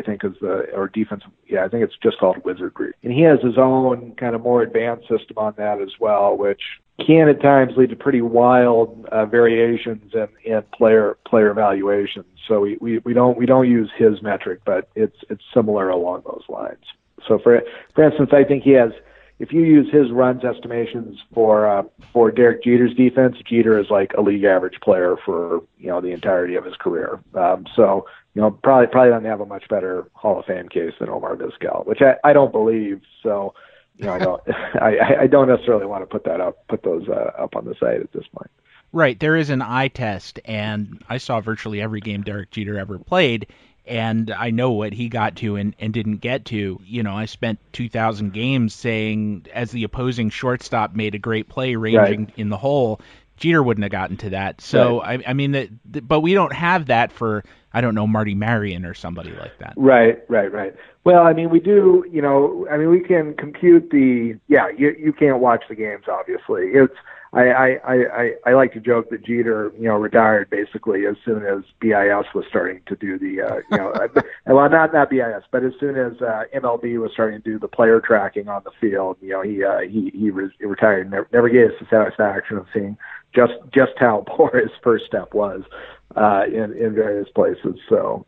I think it's just called Wizardry. And he has his own kind of more advanced system on that as well, which can at times lead to pretty wild variations in player evaluations. So we don't use his metric, but it's similar along those lines. So for instance, I think he has, if you use his runs estimations for Derek Jeter's defense, Jeter is like a league average player for the entirety of his career. So probably doesn't have a much better Hall of Fame case than Omar Vizquel, which I don't believe. So I don't necessarily want to put those up on the site at this point. Right, there is an eye test, and I saw virtually every game Derek Jeter ever played, and I know what he got to and didn't get to. I spent 2,000 games saying, as the opposing shortstop made a great play ranging in the hole, Jeter wouldn't have gotten to that. So, right. But we don't have that for, I don't know, Marty Marion or somebody like that. Right. Well, we do, we can compute you can't watch the games, obviously. I like to joke that Jeter, retired basically as soon as BIS was starting to do the, well, not BIS, but as soon as MLB was starting to do the player tracking on the field, he retired. Never gave us the satisfaction of seeing just how poor his first step was in various places. So,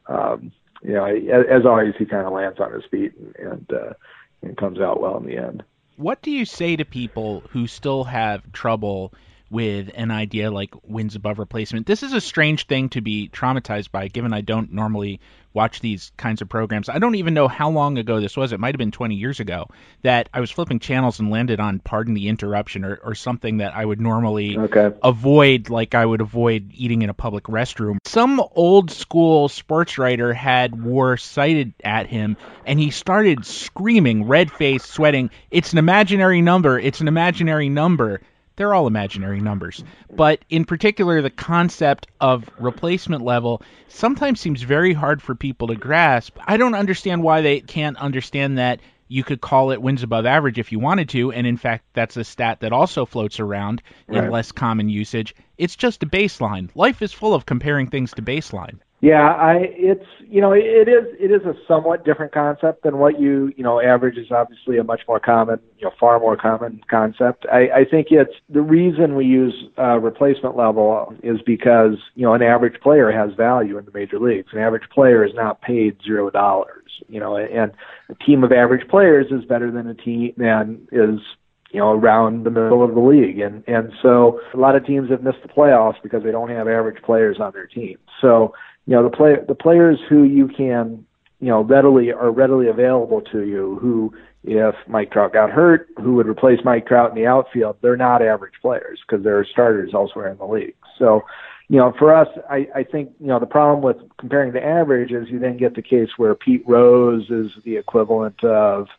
as always, he kind of lands on his feet and comes out well in the end. What do you say to people who still have trouble with an idea like wins above replacement? This is a strange thing to be traumatized by, given I don't normally watch these kinds of programs. I don't even know how long ago this was. It might have been 20 years ago that I was flipping channels and landed on Pardon the Interruption or something that I would normally avoid, like I would avoid eating in a public restroom. Some old school sports writer had WAR cited at him, and he started screaming, red-faced, sweating, "It's an imaginary number, it's an imaginary number." They're all imaginary numbers. But in particular, the concept of replacement level sometimes seems very hard for people to grasp. I don't understand why they can't understand that you could call it wins above average if you wanted to, and in fact, that's a stat that also floats around in less common usage. It's just a baseline. Life is full of comparing things to baseline. Yeah, it is a somewhat different concept than what average is obviously a much more common, far more common concept. I think it's the reason we use replacement level is because, an average player has value in the major leagues. An average player is not paid $0, and a team of average players is better than a team that is, around the middle of the league. And so a lot of teams have missed the playoffs because they don't have average players on their team. So, the players who you can, readily available to you, who, if Mike Trout got hurt, who would replace Mike Trout in the outfield, they're not average players because they're starters elsewhere in the league. So, for us, I think, the problem with comparing to average is you then get the case where Pete Rose is the equivalent of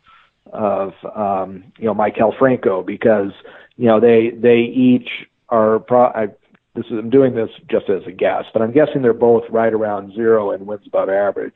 Maikel Franco because, they each are I'm doing this just as a guess, but I'm guessing they're both right around 0 and wins above average.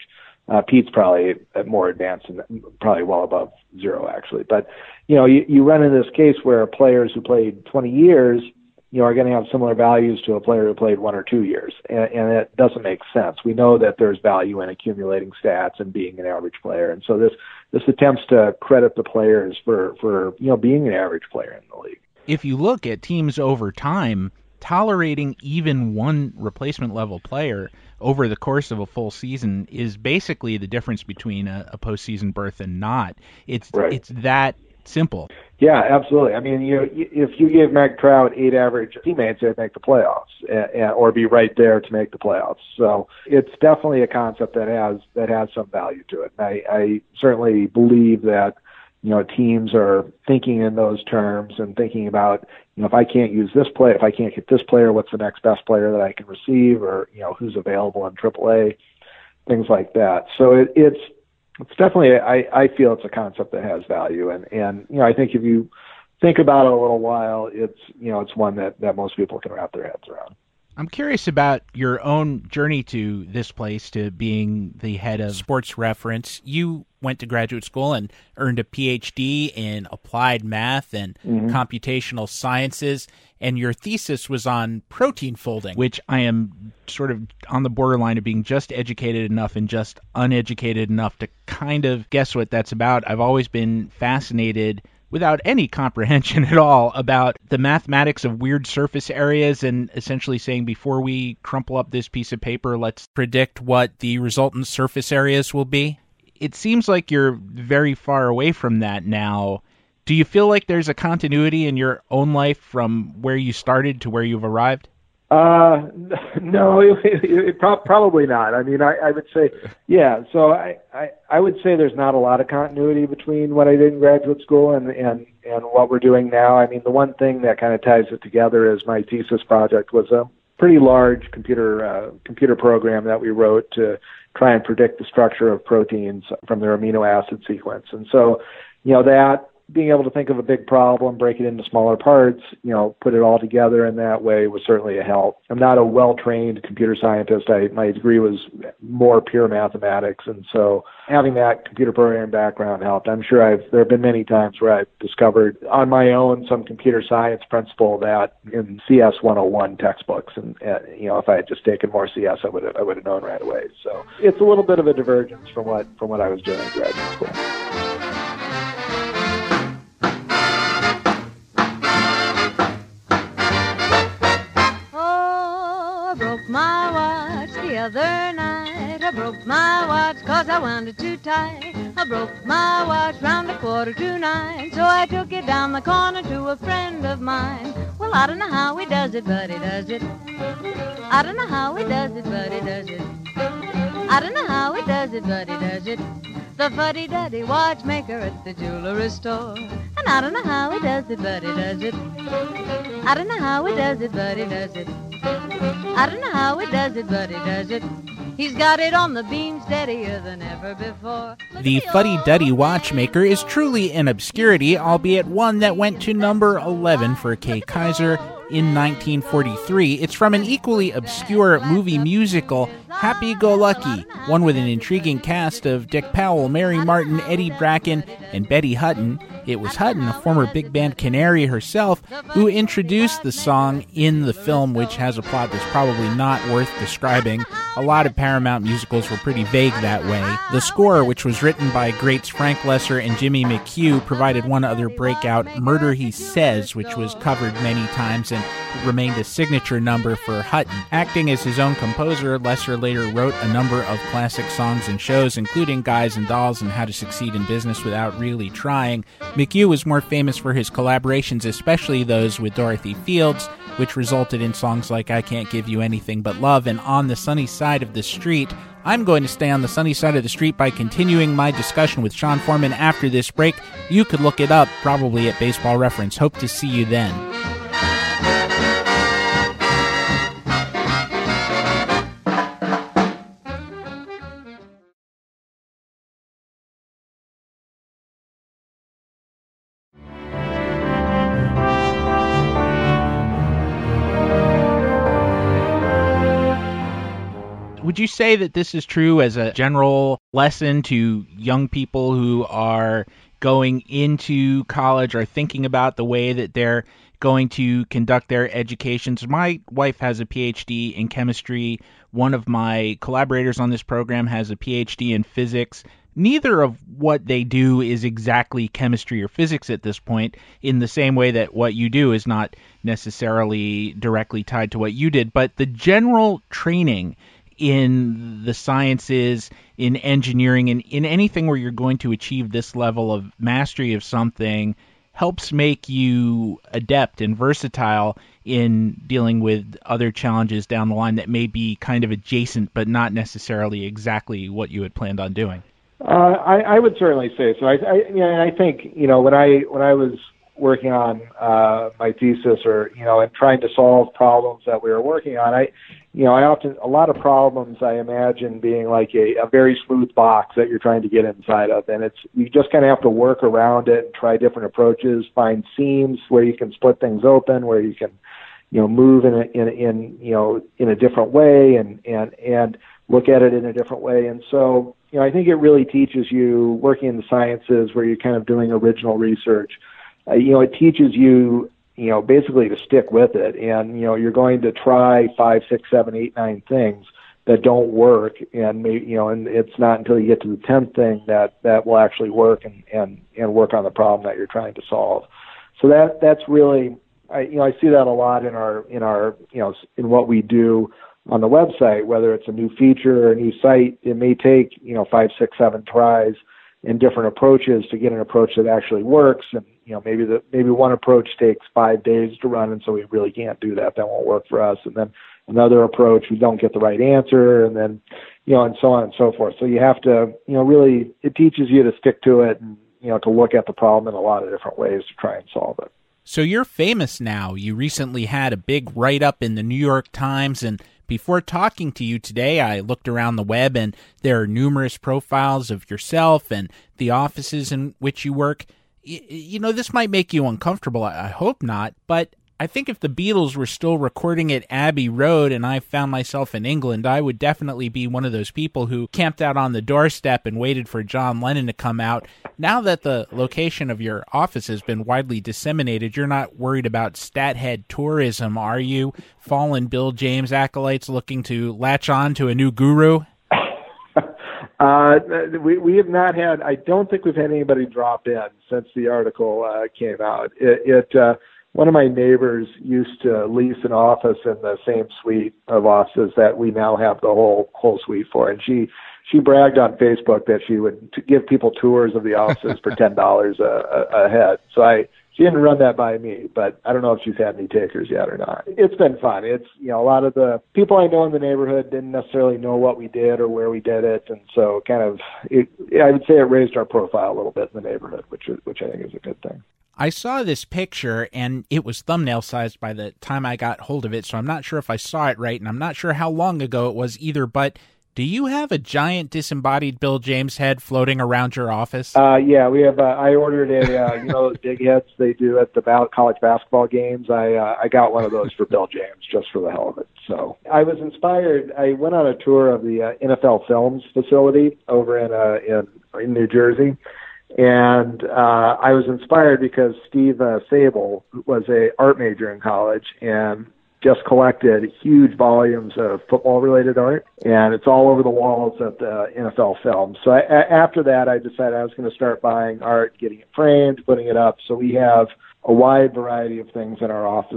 Pete's probably more advanced and probably well above 0, actually. But, you run into this case where players who played 20 years, are going to have similar values to a player who played 1 or 2 years. And it doesn't make sense. We know that there's value in accumulating stats and being an average player. And so this attempts to credit the players for being an average player in the league. If you look at teams over time, tolerating even one replacement level player over the course of a full season is basically the difference between a postseason berth and not. It's that simple. Yeah, absolutely. I mean, if you gave Mike Trout 8 average teammates, they'd make the playoffs, or be right there to make the playoffs. So it's definitely a concept that has some value to it. And I certainly believe that teams are thinking in those terms and thinking about, if I can't use this player, if I can't get this player, what's the next best player that I can receive, or who's available in AAA, things like that. So it's definitely, I feel it's a concept that has value, and I think if you think about it a little while, it's one that most people can wrap their heads around. I'm curious about your own journey to this place, to being the head of Sports Reference. You went to graduate school and earned a PhD in applied math and computational sciences, and your thesis was on protein folding, which I am sort of on the borderline of being just educated enough and just uneducated enough to kind of guess what that's about. I've always been fascinated, without any comprehension at all, about the mathematics of weird surface areas, and essentially saying, before we crumple up this piece of paper, let's predict what the resultant surface areas will be. It seems like you're very far away from that now. Do you feel like there's a continuity in your own life from where you started to where you've arrived? No, probably not. I mean, I would say, yeah. So I would say there's not a lot of continuity between what I did in graduate school and what we're doing now. I mean, the one thing that kind of ties it together is my thesis project was a pretty large computer program that we wrote to try and predict the structure of proteins from their amino acid sequence. And so, that being able to think of a big problem, break it into smaller parts, put it all together in that way was certainly a help. I'm not a well-trained computer scientist. My degree was more pure mathematics, and so having that computer program background helped. I'm sure there have been many times where I've discovered on my own some computer science principle that in CS 101 textbooks, and if I had just taken more CS, I would have known right away. So it's a little bit of a divergence from what I was doing in graduate school. My watch the other night. I broke my watch 'cause I wound it too tight. I broke my watch round 8:45, so I took it down the corner to a friend of mine. Well, I don't know how he does it, but he does it. I don't know how he does it, but he does it. I don't know how he does it, but he does it. The fuddy-duddy watchmaker at the jewelry store. And I don't know how he does it, but he does it. I don't know how he does it, but he does it. I don't know how he does it, but he does it. He's got it on the beam steadier than ever before. The fuddy-duddy watchmaker is truly an obscurity, albeit one that went to number 11 for Kay Kyser in 1943. It's from an equally obscure movie musical, Happy-Go-Lucky, one with an intriguing cast of Dick Powell, Mary Martin, Eddie Bracken, and Betty Hutton. It was Hutton, a former big band canary herself, who introduced the song in the film, which has a plot that's probably not worth describing. A lot of Paramount musicals were pretty vague that way. The score, which was written by greats Frank Loesser and Jimmy McHugh, provided one other breakout, Murder He Says, which was covered many times and remained a signature number for Hutton. Acting as his own composer, Loesser later wrote a number of classic songs and shows, including Guys and Dolls and How to Succeed in Business Without Really Trying. McHugh was more famous for his collaborations, especially those with Dorothy Fields, which resulted in songs like I Can't Give You Anything But Love and On the Sunny Side of the Street. I'm going to stay on the sunny side of the street by continuing my discussion with Sean Foreman after this break. You could look it up, probably at Baseball Reference. Hope to see you then. Would you say that this is true as a general lesson to young people who are going into college or thinking about the way that they're going to conduct their educations? My wife has a PhD in chemistry. One of my collaborators on this program has a PhD in physics. Neither of what they do is exactly chemistry or physics at this point, in the same way that what you do is not necessarily directly tied to what you did. But the general training in the sciences, in engineering, and in anything where you're going to achieve this level of mastery of something helps make you adept and versatile in dealing with other challenges down the line that may be kind of adjacent but not necessarily exactly what you had planned on doing. I would certainly say so. I think, when I was working on my thesis, or and trying to solve problems that we were working on, a lot of problems I imagine being like a very smooth box that you're trying to get inside of, and you just kind of have to work around it and try different approaches, find seams where you can split things open, where you can move in a different way, and look at it in a different way. And so I think it really teaches you, working in the sciences where you're kind of doing original research, it teaches you, basically to stick with it. And, you're going to try 5, 6, 7, 8, 9 things that don't work. And maybe, and it's not until you get to the 10th thing that will actually work and work on the problem that you're trying to solve. So that's really, I see that a lot in our, in what we do on the website, whether it's a new feature or a new site. It may take, 5, 6, 7 tries and different approaches to get an approach that actually works. And, maybe one approach takes 5 days to run, and so we really can't do that. That won't work for us. And then another approach, we don't get the right answer, and then, and so on and so forth. So you have to, really, it teaches you to stick to it and, to look at the problem in a lot of different ways to try and solve it. So you're famous now. You recently had a big write-up in the New York Times, and before talking to you today, I looked around the web, and there are numerous profiles of yourself and the offices in which you work. This might make you uncomfortable. I hope not, but I think if the Beatles were still recording at Abbey Road and I found myself in England, I would definitely be one of those people who camped out on the doorstep and waited for John Lennon to come out. Now that the location of your office has been widely disseminated, you're not worried about stathead tourism, are you? Fallen Bill James acolytes looking to latch on to a new guru? We have not had, I don't think we've had anybody drop in since the article came out. One of my neighbors used to lease an office in the same suite of offices that we now have the whole suite for, and she bragged on Facebook that she would give people tours of the offices for $10 a head. So she didn't run that by me, but I don't know if she's had any takers yet or not. It's been fun. It's, a lot of the people I know in the neighborhood didn't necessarily know what we did or where we did it, and so I would say it raised our profile a little bit in the neighborhood, which I think is a good thing. I saw this picture, and it was thumbnail sized by the time I got hold of it, so I'm not sure if I saw it right, and I'm not sure how long ago it was either, but do you have a giant disembodied Bill James head floating around your office? Yeah, we have. I ordered those big heads they do at the college basketball games. I got one of those for Bill James just for the hell of it. So I was inspired. I went on a tour of the NFL Films facility over in New Jersey. And I was inspired because Steve Sable was an art major in college and just collected huge volumes of football-related art, and it's all over the walls at the NFL Films. So after that, I decided I was going to start buying art, getting it framed, putting it up. So we have a wide variety of things in our office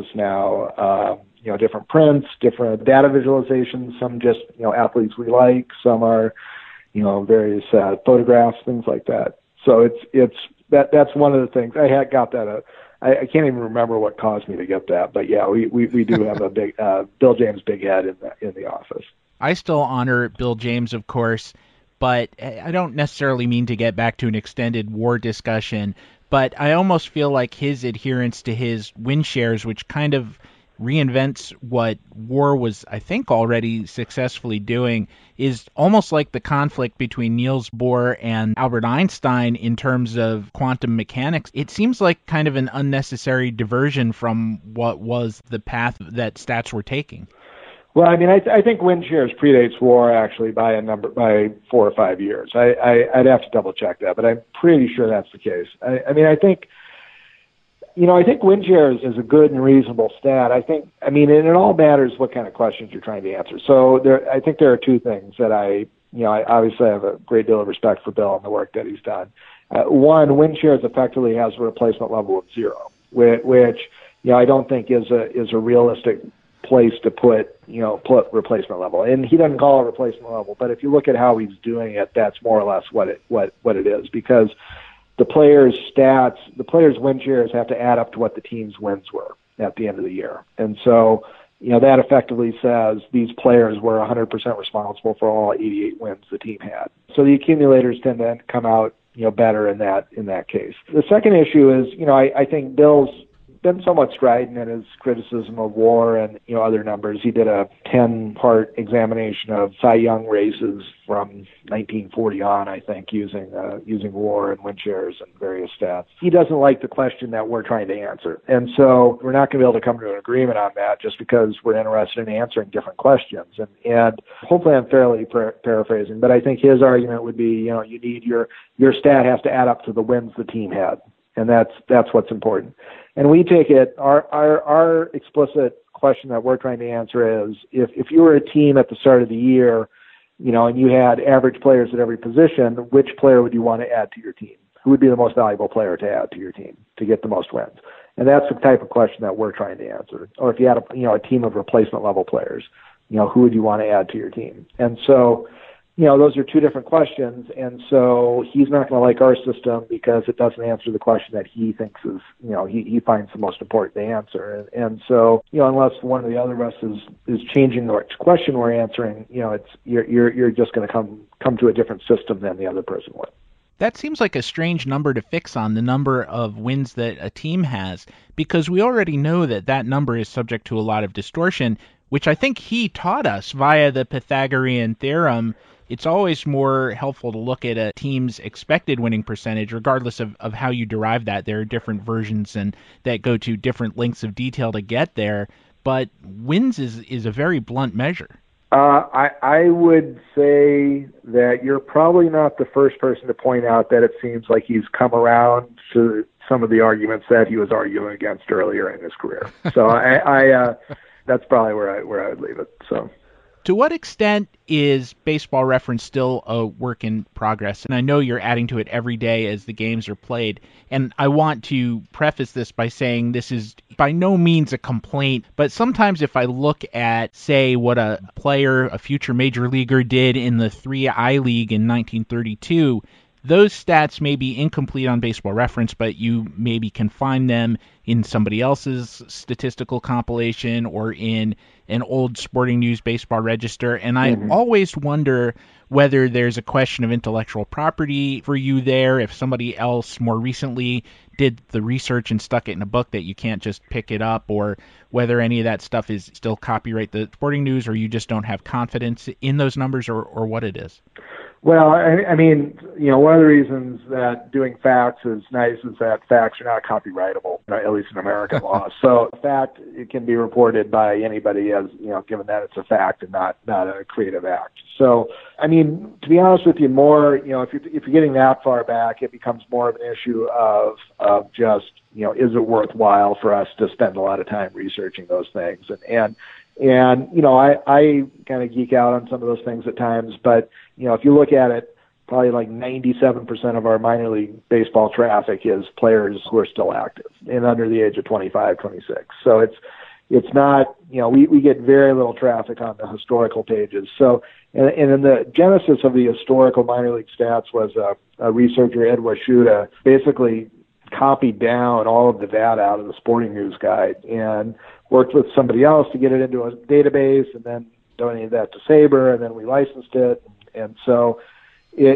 now, different prints, different data visualizations, some just, athletes we like, some are, various photographs, things like that. So that's one of the things. I had got that. I can't even remember what caused me to get that, but yeah, we do have a big Bill James big head in the office. I still honor Bill James, of course, but I don't necessarily mean to get back to an extended war discussion. But I almost feel like his adherence to his win shares, which kind of reinvents what war was, I think, already successfully doing, is almost like the conflict between Niels Bohr and Albert Einstein in terms of quantum mechanics. It seems like kind of an unnecessary diversion from what was the path that stats were taking. Well, I mean, I think win shares predates WAR actually by 4 or 5 years. I'd have to double check that, but I'm pretty sure that's the case. I mean, I think win shares is a good and reasonable stat. And it all matters what kind of questions you're trying to answer. So I think there are two things that I obviously have a great deal of respect for Bill and the work that he's done. One, win shares effectively has a replacement level of 0, which I don't think is a realistic place to put replacement level. And he doesn't call it replacement level, but if you look at how he's doing it, that's more or less what it is, because the players' win shares have to add up to what the team's wins were at the end of the year. And so, that effectively says these players were 100% responsible for all 88 wins the team had. So the accumulators tend to come out, better in that case. The second issue is, I think Bill's been somewhat strident in his criticism of WAR and other numbers. He did a 10-part examination of Cy Young races from 1940 on, I think, using WAR and win shares and various stats. He doesn't like the question that we're trying to answer, and so we're not going to be able to come to an agreement on that just because we're interested in answering different questions. And hopefully, I'm fairly paraphrasing, but I think his argument would be, you need your stat has to add up to the wins the team had. And that's what's important. And we take it, our explicit question that we're trying to answer is, if you were a team at the start of the year, and you had average players at every position, which player would you want to add to your team? Who would be the most valuable player to add to your team to get the most wins? And that's the type of question that we're trying to answer. Or if you had a team of replacement level players, who would you want to add to your team? And so, those are two different questions, and so he's not going to like our system because it doesn't answer the question that he thinks is, he finds the most important to answer. And so, unless one or the other of us is changing the question we're answering, you're just going to come to a different system than the other person would. That seems like a strange number to fix on, the number of wins that a team has, because we already know that number is subject to a lot of distortion, which I think he taught us via the Pythagorean theorem. It's always more helpful to look at a team's expected winning percentage, regardless of how you derive that. There are different versions and that go to different lengths of detail to get there, but wins is a very blunt measure. I would say that you're probably not the first person to point out that it seems like he's come around to some of the arguments that he was arguing against earlier in his career. So I that's probably where I would leave it. So. To what extent is Baseball Reference still a work in progress? And I know you're adding to it every day as the games are played. And I want to preface this by saying this is by no means a complaint, but sometimes if I look at, say, what a player, a future major leaguer did in the 3I League in 1932, those stats may be incomplete on Baseball Reference, but you maybe can find them in somebody else's statistical compilation or in an old Sporting News Baseball Register. And I always wonder whether there's a question of intellectual property for you there, if somebody else more recently did the research and stuck it in a book that you can't just pick it up, or whether any of that stuff is still copyright the Sporting News, or you just don't have confidence in those numbers, or what it is. Well, I mean, one of the reasons that doing facts is nice is that facts are not copyrightable, at least in American law. So, in fact, it can be reported by anybody as, given that it's a fact and not a creative act. So, I mean, to be honest with you, more, if you're getting that far back, it becomes more of an issue of just, is it worthwhile for us to spend a lot of time researching those things? And I kind of geek out on some of those things at times, but, if you look at it, probably like 97% of our minor league baseball traffic is players who are still active and under the age of 25, 26. So it's not, we get very little traffic on the historical pages. So, and in the genesis of the historical minor league stats was a researcher, Ed Washuta, basically copied down all of the data out of the Sporting News Guide and worked with somebody else to get it into a database, and then donated that to SABR, and then we licensed it. And so he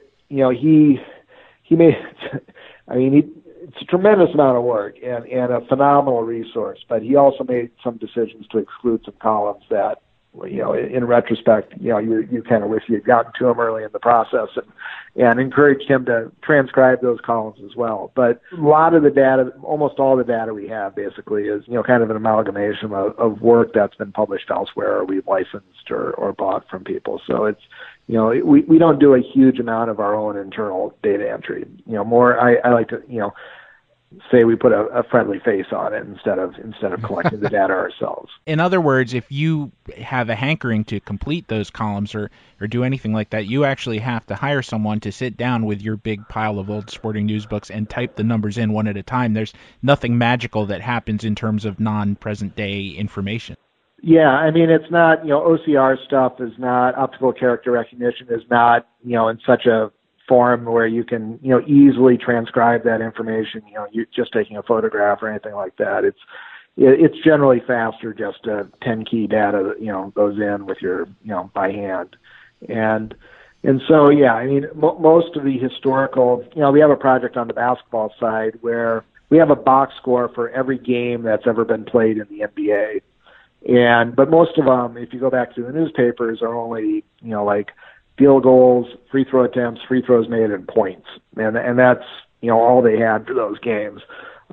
made, it's a tremendous amount of work and a phenomenal resource, but he also made some decisions to exclude some columns that in retrospect, you kind of wish you had gotten to him early in the process and encouraged him to transcribe those columns as well. But a lot of the data, almost all the data we have basically is, kind of an amalgamation of work that's been published elsewhere or we've licensed or bought from people. So it's, we don't do a huge amount of our own internal data entry. More, I like to, say we put a friendly face on it instead of collecting the data ourselves. In other words, if you have a hankering to complete those columns or do anything like that, you actually have to hire someone to sit down with your big pile of old sporting news books and type the numbers in one at a time. There's nothing magical that happens in terms of non-present day information. Yeah, I mean, it's not, OCR stuff is not, optical character recognition is not, in such a form where you can, easily transcribe that information, you're just taking a photograph or anything like that. It's generally faster just to 10 key data that, goes in with your, by hand. And so, yeah, I mean, most of the historical, we have a project on the basketball side where we have a box score for every game that's ever been played in the NBA. But most of them, if you go back to the newspapers, are only, like field goals, free throw attempts, free throws made, and points. And that's, all they had for those games.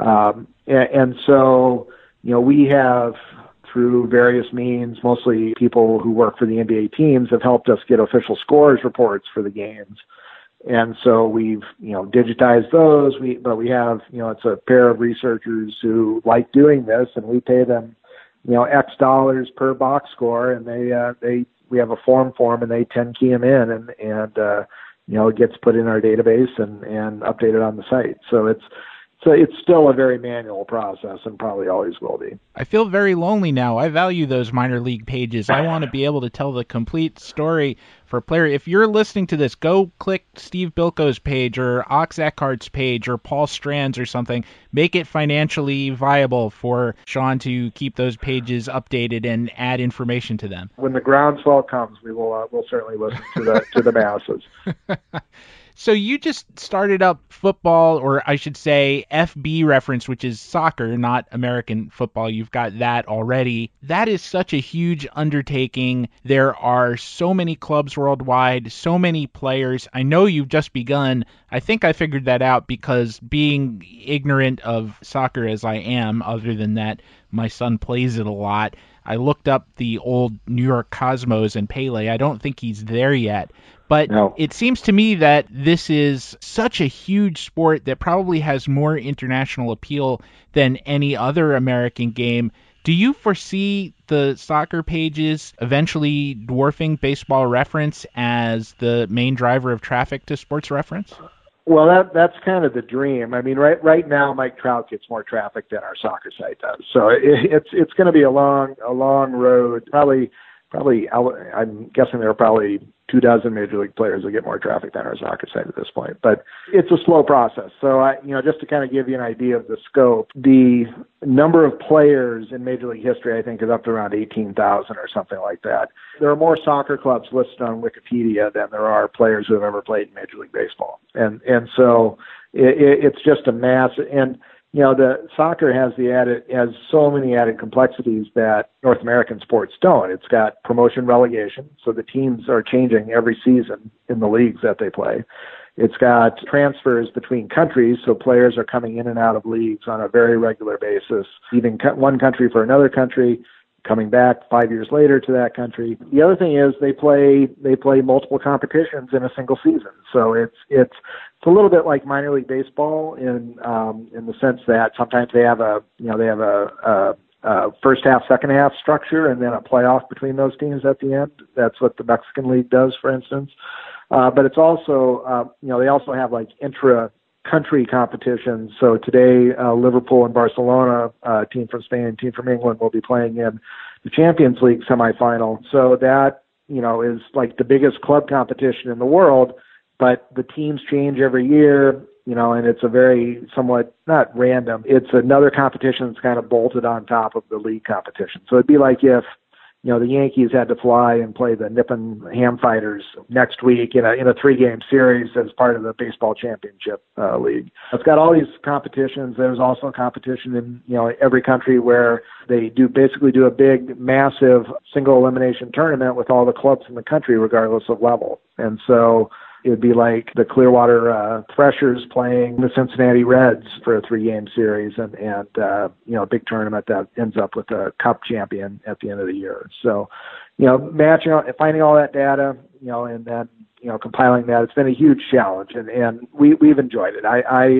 And so, we have, through various means, mostly people who work for the NBA teams have helped us get official scores reports for the games. And so we've, digitized those. But we have, it's a pair of researchers who like doing this, and we pay them, X dollars per box score, and we have a form for them, and they 10 key them in, and it gets put in our database and updated on the site. So it's still a very manual process and probably always will be. I feel very lonely now. I value those minor league pages. I want to be able to tell the complete story for a player. If you're listening to this, go click Steve Bilko's page or Ox Eckhart's page or Paul Strand's or something. Make it financially viable for Sean to keep those pages updated and add information to them. When the groundswell comes, we'll certainly listen to the masses. So you just started up football, or I should say FB Reference, which is soccer, not American football. You've got that already. That is such a huge undertaking. There are so many clubs worldwide, so many players. I know you've just begun. I think I figured that out because being ignorant of soccer as I am, other than that, my son plays it a lot. I looked up the old New York Cosmos and Pele. I don't think he's there yet. But no. It seems to me that this is such a huge sport that probably has more international appeal than any other American game. Do you foresee the soccer pages eventually dwarfing Baseball Reference as the main driver of traffic to Sports Reference? Well, that's kind of the dream. I mean, right now, Mike Trout gets more traffic than our soccer site does. So it's going to be a long road. Probably, I'm guessing there are probably 24 Major League players that get more traffic than our soccer site at this point. But it's a slow process. So, just to kind of give you an idea of the scope, the number of players in Major League history, I think, is up to around 18,000 or something like that. There are more soccer clubs listed on Wikipedia than there are players who have ever played in Major League Baseball. And so it's just a mass. And the soccer has so many added complexities that North American sports don't. It's got promotion relegation, so the teams are changing every season in the leagues that they play. It's got transfers between countries, so players are coming in and out of leagues on a very regular basis, leaving one country for another country, coming back 5 years later to that country. The other thing is they play multiple competitions in a single season. So it's a little bit like minor league baseball in the sense that sometimes they have a first half, second half structure, and then a playoff between those teams at the end. That's what the Mexican League does, for instance. But it's also they also have like intra-country competitions. So today, Liverpool and Barcelona, team from Spain, team from England, will be playing in the Champions League semifinal. So that is like the biggest club competition in the world. But the teams change every year, and it's a very somewhat not random. It's another competition that's kind of bolted on top of the league competition. So it'd be like if, the Yankees had to fly and play the Nippon Ham Fighters next week in a 3-game series as part of the baseball championship league. It's got all these competitions. There's also a competition in every country where they basically do a big, massive single elimination tournament with all the clubs in the country, regardless of level. And so it would be like the Clearwater Threshers playing the Cincinnati Reds for a 3-game series, and a big tournament that ends up with a cup champion at the end of the year. So, matching out, finding all that data, and then compiling that, it's been a huge challenge, and we've enjoyed it.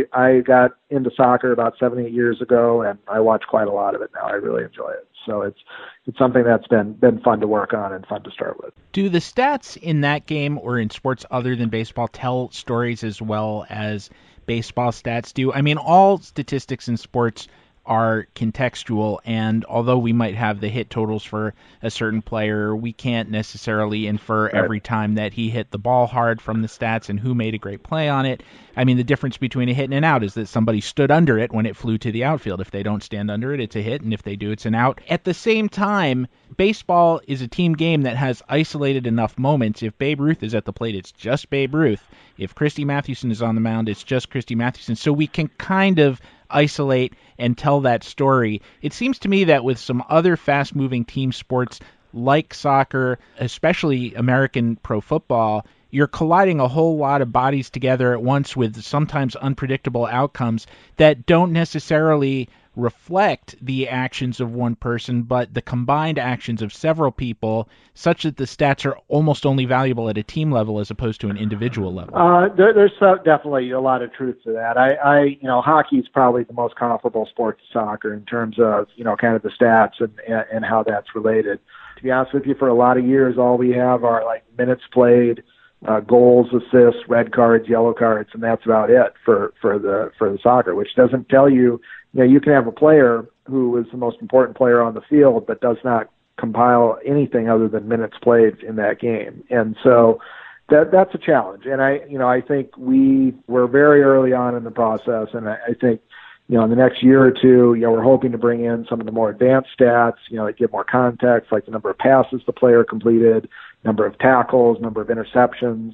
I got into soccer about 7-8 years ago, and I watch quite a lot of it now. I really enjoy it. So it's something that's been fun to work on and fun to start with. Do the stats in that game or in sports other than baseball tell stories as well as baseball stats do? I mean, all statistics in sports are contextual, and although we might have the hit totals for a certain player, we can't necessarily infer every time that he hit the ball hard from the stats and who made a great play on it. I mean, the difference between a hit and an out is that somebody stood under it when it flew to the outfield. If they don't stand under it, it's a hit, and if they do, it's an out. At the same time, baseball is a team game that has isolated enough moments. If Babe Ruth is at the plate, it's just Babe Ruth. If Christy Mathewson is on the mound, it's just Christy Mathewson. So we can kind of isolate and tell that story. It seems to me that with some other fast-moving team sports like soccer, especially American pro football, you're colliding a whole lot of bodies together at once with sometimes unpredictable outcomes that don't necessarily reflect the actions of one person, but the combined actions of several people, such that the stats are almost only valuable at a team level as opposed to an individual level. There's definitely a lot of truth to that. Hockey is probably the most comparable sport to soccer in terms of, kind of the stats and how that's related. To be honest with you, for a lot of years, all we have are like minutes played, goals, assists, red cards, yellow cards, and that's about it for the soccer, which doesn't tell you, you can have a player who is the most important player on the field, but does not compile anything other than minutes played in that game. And so that's a challenge. And I think we're very early on in the process, and I think, in the next year or two, we're hoping to bring in some of the more advanced stats, that give more context, like the number of passes the player completed, number of tackles, number of interceptions.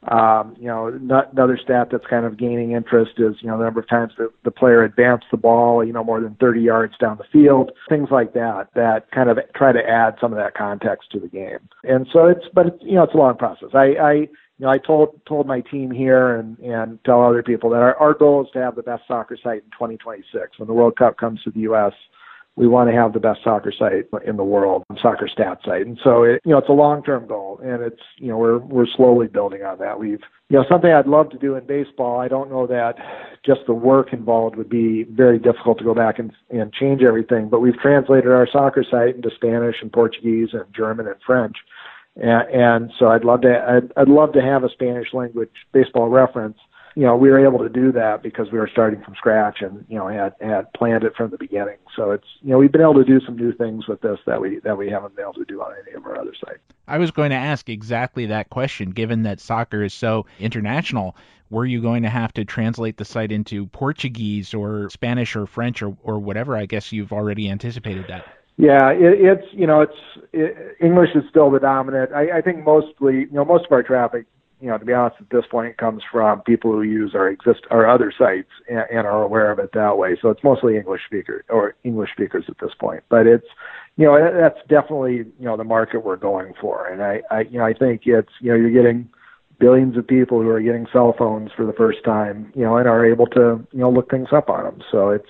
Another stat that's kind of gaining interest is, the number of times the player advanced the ball, more than 30 yards down the field, things like that kind of try to add some of that context to the game. And so it's a long process. I told my team here and tell other people that our goal is to have the best soccer site in 2026. When the World Cup comes to the U.S., we want to have the best soccer site in the world, soccer stat site. And so it's a long-term goal, and it's, we're slowly building on that. We've, something I'd love to do in baseball. I don't know that just the work involved would be very difficult to go back and change everything, but we've translated our soccer site into Spanish and Portuguese and German and French. And so I'd love to have a Spanish language baseball reference. We were able to do that because we were starting from scratch and, had planned it from the beginning. So it's, we've been able to do some new things with this that we haven't been able to do on any of our other sites. I was going to ask exactly that question. Given that soccer is so international, were you going to have to translate the site into Portuguese or Spanish or French or whatever? I guess you've already anticipated that. Yeah, English is still the dominant. I think mostly, most of our traffic, to be honest, at this point, comes from people who use our other sites and are aware of it that way. So it's mostly English speakers at this point. But it's, that's definitely, the market we're going for. And I think it's, you're getting billions of people who are getting cell phones for the first time, and are able to, look things up on them. So it's,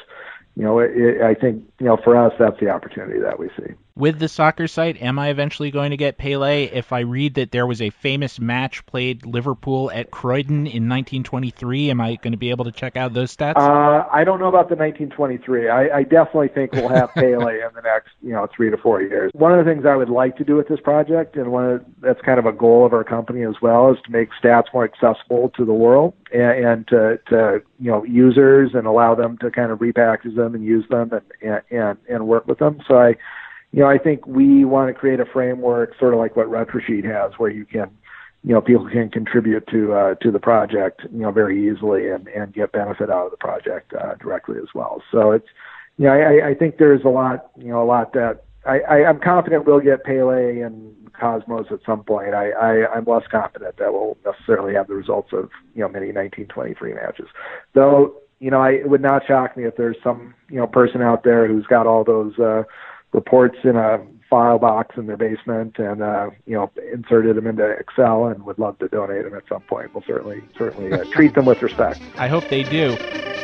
I think, for us, that's the opportunity that we see. With the soccer site, am I eventually going to get Pele if I read that there was a famous match played Liverpool at Croydon in 1923? Am I going to be able to check out those stats? I don't know about the 1923. I definitely think we'll have Pele in the next, 3 to 4 years. One of the things I would like to do with this project, and that's kind of a goal of our company as well, is to make stats more accessible to the world and to users, and allow them to kind of repackage them and use them and work with them. So I think we want to create a framework sort of like what Retrosheet has, where you can, people can contribute to the project, very easily and get benefit out of the project directly as well. So it's, I think there's a lot that I'm confident we'll get Pele and Cosmos at some point. I'm less confident that we'll necessarily have the results of many 1923 matches, though. It would not shock me if there's some person out there who's got all those reports in a file box in their basement and inserted them into Excel and would love to donate them at some point. We'll certainly treat them with respect. I hope they do.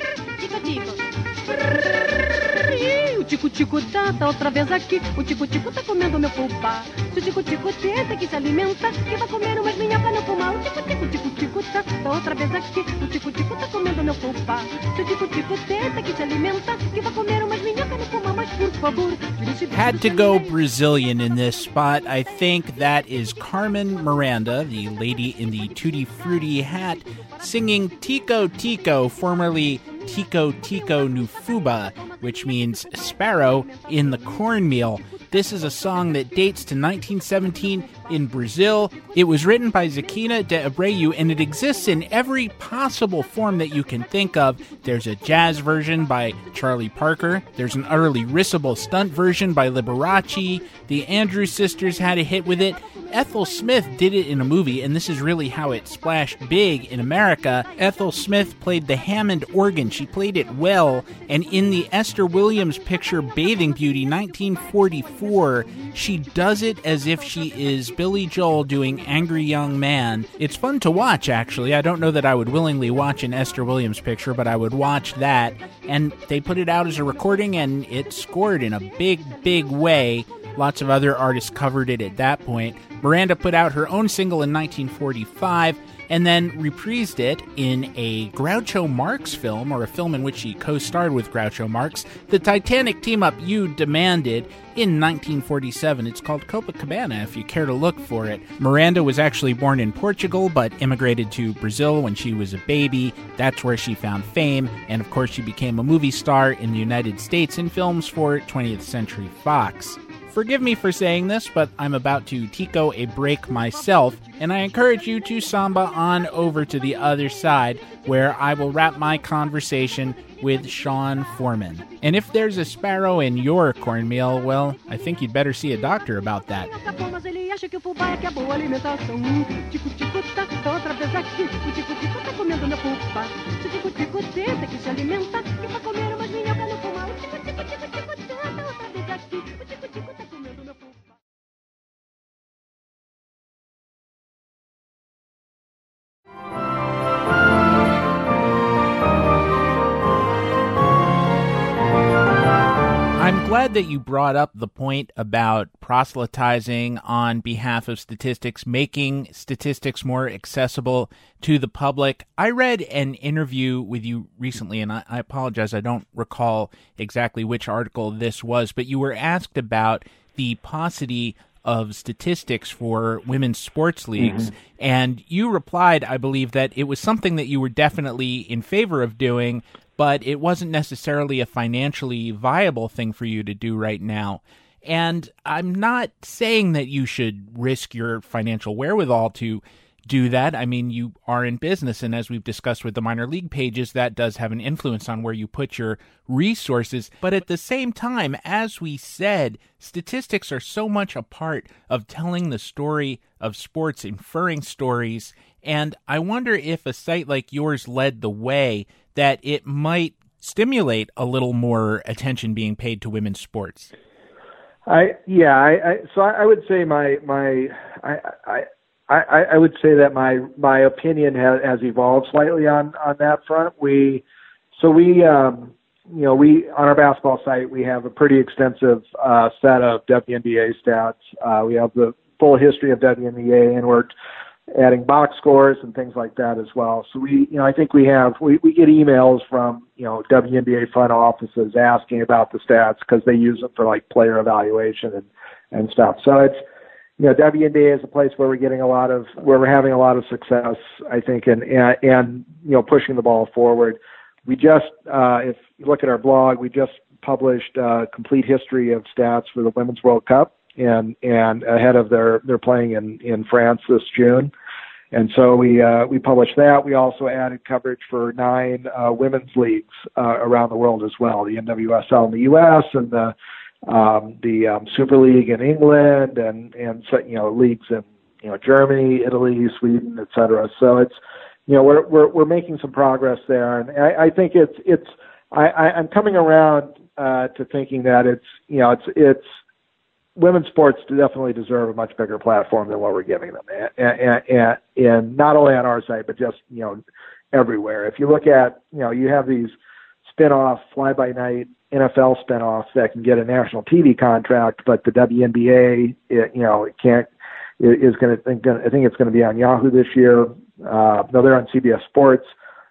O tico-tico tá outra vez aqui. O tico-tico tá comendo meu fubá. Se o tico-tico tenta que se alimenta, que vai comer umas minhocas no fumar. O tico-tico tá outra vez aqui. O tico-tico tá comendo meu fubá. Se o tico-tico tenta que se alimenta, que vai comer umas minhocas no fumar. Mas por favor, had to go Brazilian in this spot. I think that is Carmen Miranda, the lady in the Tutti Frutti hat, singing Tico Tico, formerly Tico Tico no Fubá, which means sparrow in the cornmeal. This is a song that dates to 1917 in Brazil. It was written by Zequinha de Abreu, and it exists in every possible form that you can think of. There's a jazz version by Charlie Parker. There's an utterly risible stunt version by Liberace. The Andrews Sisters had a hit with it. Ethel Smith did it in a movie, and this is really how it splashed big in America. Ethel Smith played the Hammond organ. She played it well, and in the Esther Williams picture Bathing Beauty, 1944, she does it as if she is Billy Joel doing Angry Young Man. It's fun to watch, actually. I don't know that I would willingly watch an Esther Williams picture, but I would watch that, and they put it out as a recording, and it scored in a big, big way. Lots of other artists covered it at that point. Miranda put out her own single in 1945 and then reprised it in a Groucho Marx film, or a film in which she co-starred with Groucho Marx, the Titanic team-up You Demanded, in 1947. It's called Copacabana, if you care to look for it. Miranda was actually born in Portugal, but immigrated to Brazil when she was a baby. That's where she found fame, and of course she became a movie star in the United States in films for 20th Century Fox. Forgive me for saying this, but I'm about to Tico a break myself, and I encourage you to samba on over to the other side, where I will wrap my conversation with Sean Foreman. And if there's a sparrow in your cornmeal, well, I think you'd better see a doctor about that. I'm glad that you brought up the point about proselytizing on behalf of statistics, making statistics more accessible to the public. I read an interview with you recently, and I apologize, I don't recall exactly which article this was, but you were asked about the paucity of statistics for women's sports leagues, and you replied, I believe, that it was something that you were definitely in favor of doing, but it wasn't necessarily a financially viable thing for you to do right now. And I'm not saying that you should risk your financial wherewithal to do that. I mean, you are in business, and as we've discussed with the minor league pages, that does have an influence on where you put your resources. But at the same time, as we said, statistics are so much a part of telling the story of sports, inferring stories, and I wonder if a site like yours led the way, that it might stimulate a little more attention being paid to women's sports. So I would say I would say that my opinion has evolved slightly on that front. We on our basketball site, we have a pretty extensive set of WNBA stats. We have the full history of WNBA, and we're adding box scores and things like that as well. So I think we get emails from, WNBA front offices asking about the stats because they use them for like player evaluation and stuff. So it's, WNBA is a place where we're having a lot of success, I think, and pushing the ball forward. We just, if you look at our blog, we just published a complete history of stats for the Women's World Cup. And ahead of they're playing in France this June, and so we published that. We also added coverage for 9 women's leagues around the world as well: the NWSL in the U.S. and the the Super League in England, and so, leagues in Germany, Italy, Sweden, et cetera. So it's we're making some progress there, and I think I'm coming around to thinking that it's women's sports definitely deserve a much bigger platform than what we're giving them, and not only on our site, but just everywhere. If you look at you have these spin-off fly-by-night NFL spinoffs that can get a national TV contract, but the WNBA it can't. I think it's going to be on Yahoo this year. No, they're on CBS Sports.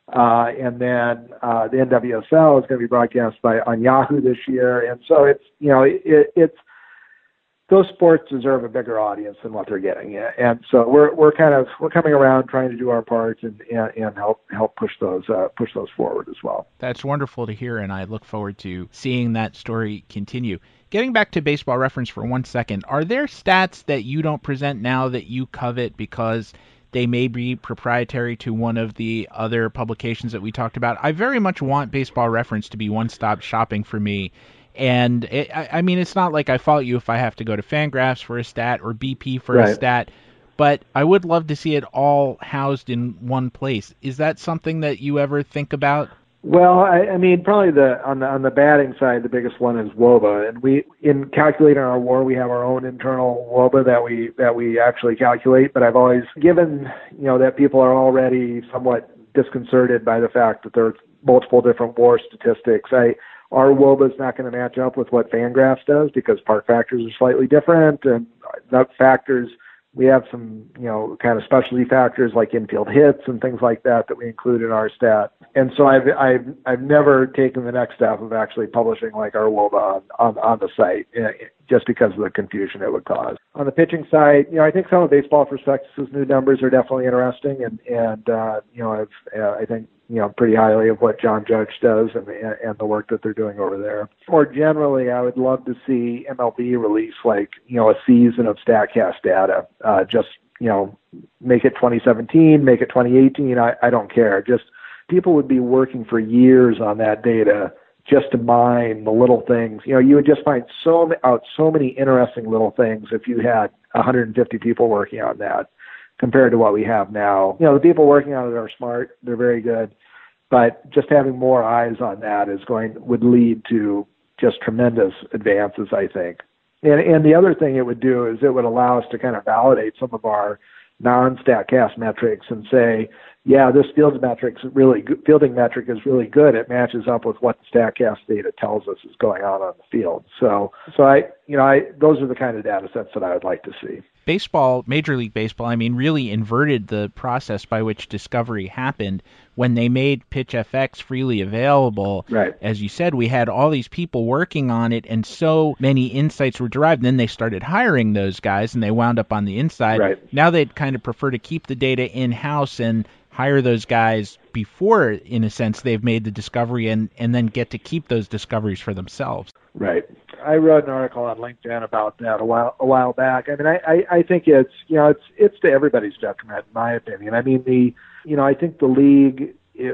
And then the NWSL is going to be broadcast on Yahoo this year. And so it's those sports deserve a bigger audience than what they're getting. And so we're coming around trying to do our part and help push those forward as well. That's wonderful to hear, and I look forward to seeing that story continue. Getting back to Baseball Reference for 1 second, are there stats that you don't present now that you covet because they may be proprietary to one of the other publications that we talked about? I very much want Baseball Reference to be one-stop shopping for me. And it's not like I fault you if I have to go to Fangraphs for a stat or BP for a stat, but I would love to see it all housed in one place. Is that something that you ever think about? Well, probably on the batting side, the biggest one is WOBA, and in calculating our WAR, we have our own internal WOBA that we actually calculate. But I've always given that people are already somewhat disconcerted by the fact that there's multiple different WAR statistics. Our WOBA is not going to match up with what Fangraphs does because park factors are slightly different, and nut factors. We have some, kind of specialty factors like infield hits and things like that we include in our stat. And so I've never taken the next step of actually publishing like our WOBA on the site just because of the confusion it would cause. On the pitching side, I think some of Baseball Prospectus's new numbers are definitely interesting, and I think pretty highly of what John Judge does and the work that they're doing over there. Or generally, I would love to see MLB release a season of StatCast data. Just make it 2017, make it 2018. I don't care. Just people would be working for years on that data just to mine the little things. You would just find so many interesting little things if you had 150 people working on that, compared to what we have now. The people working on it are smart. They're very good. But just having more eyes on that would lead to just tremendous advances, I think. And the other thing it would do is it would allow us to kind of validate some of our non-StatCast metrics and say, yeah, this fielding metric is really good. It matches up with what the StatCast data tells us is going on the field. So those are the kind of data sets that I would like to see. Baseball, Major League Baseball, really inverted the process by which discovery happened when they made PitchFX freely available. Right. As you said, we had all these people working on it, and so many insights were derived. And then they started hiring those guys, and they wound up on the inside. Right. Now they'd kind of prefer to keep the data in-house and hire those guys before, in a sense, they've made the discovery and then get to keep those discoveries for themselves. Right. I wrote an article on LinkedIn about that a while back. I think it's to everybody's detriment, in my opinion. I think the league.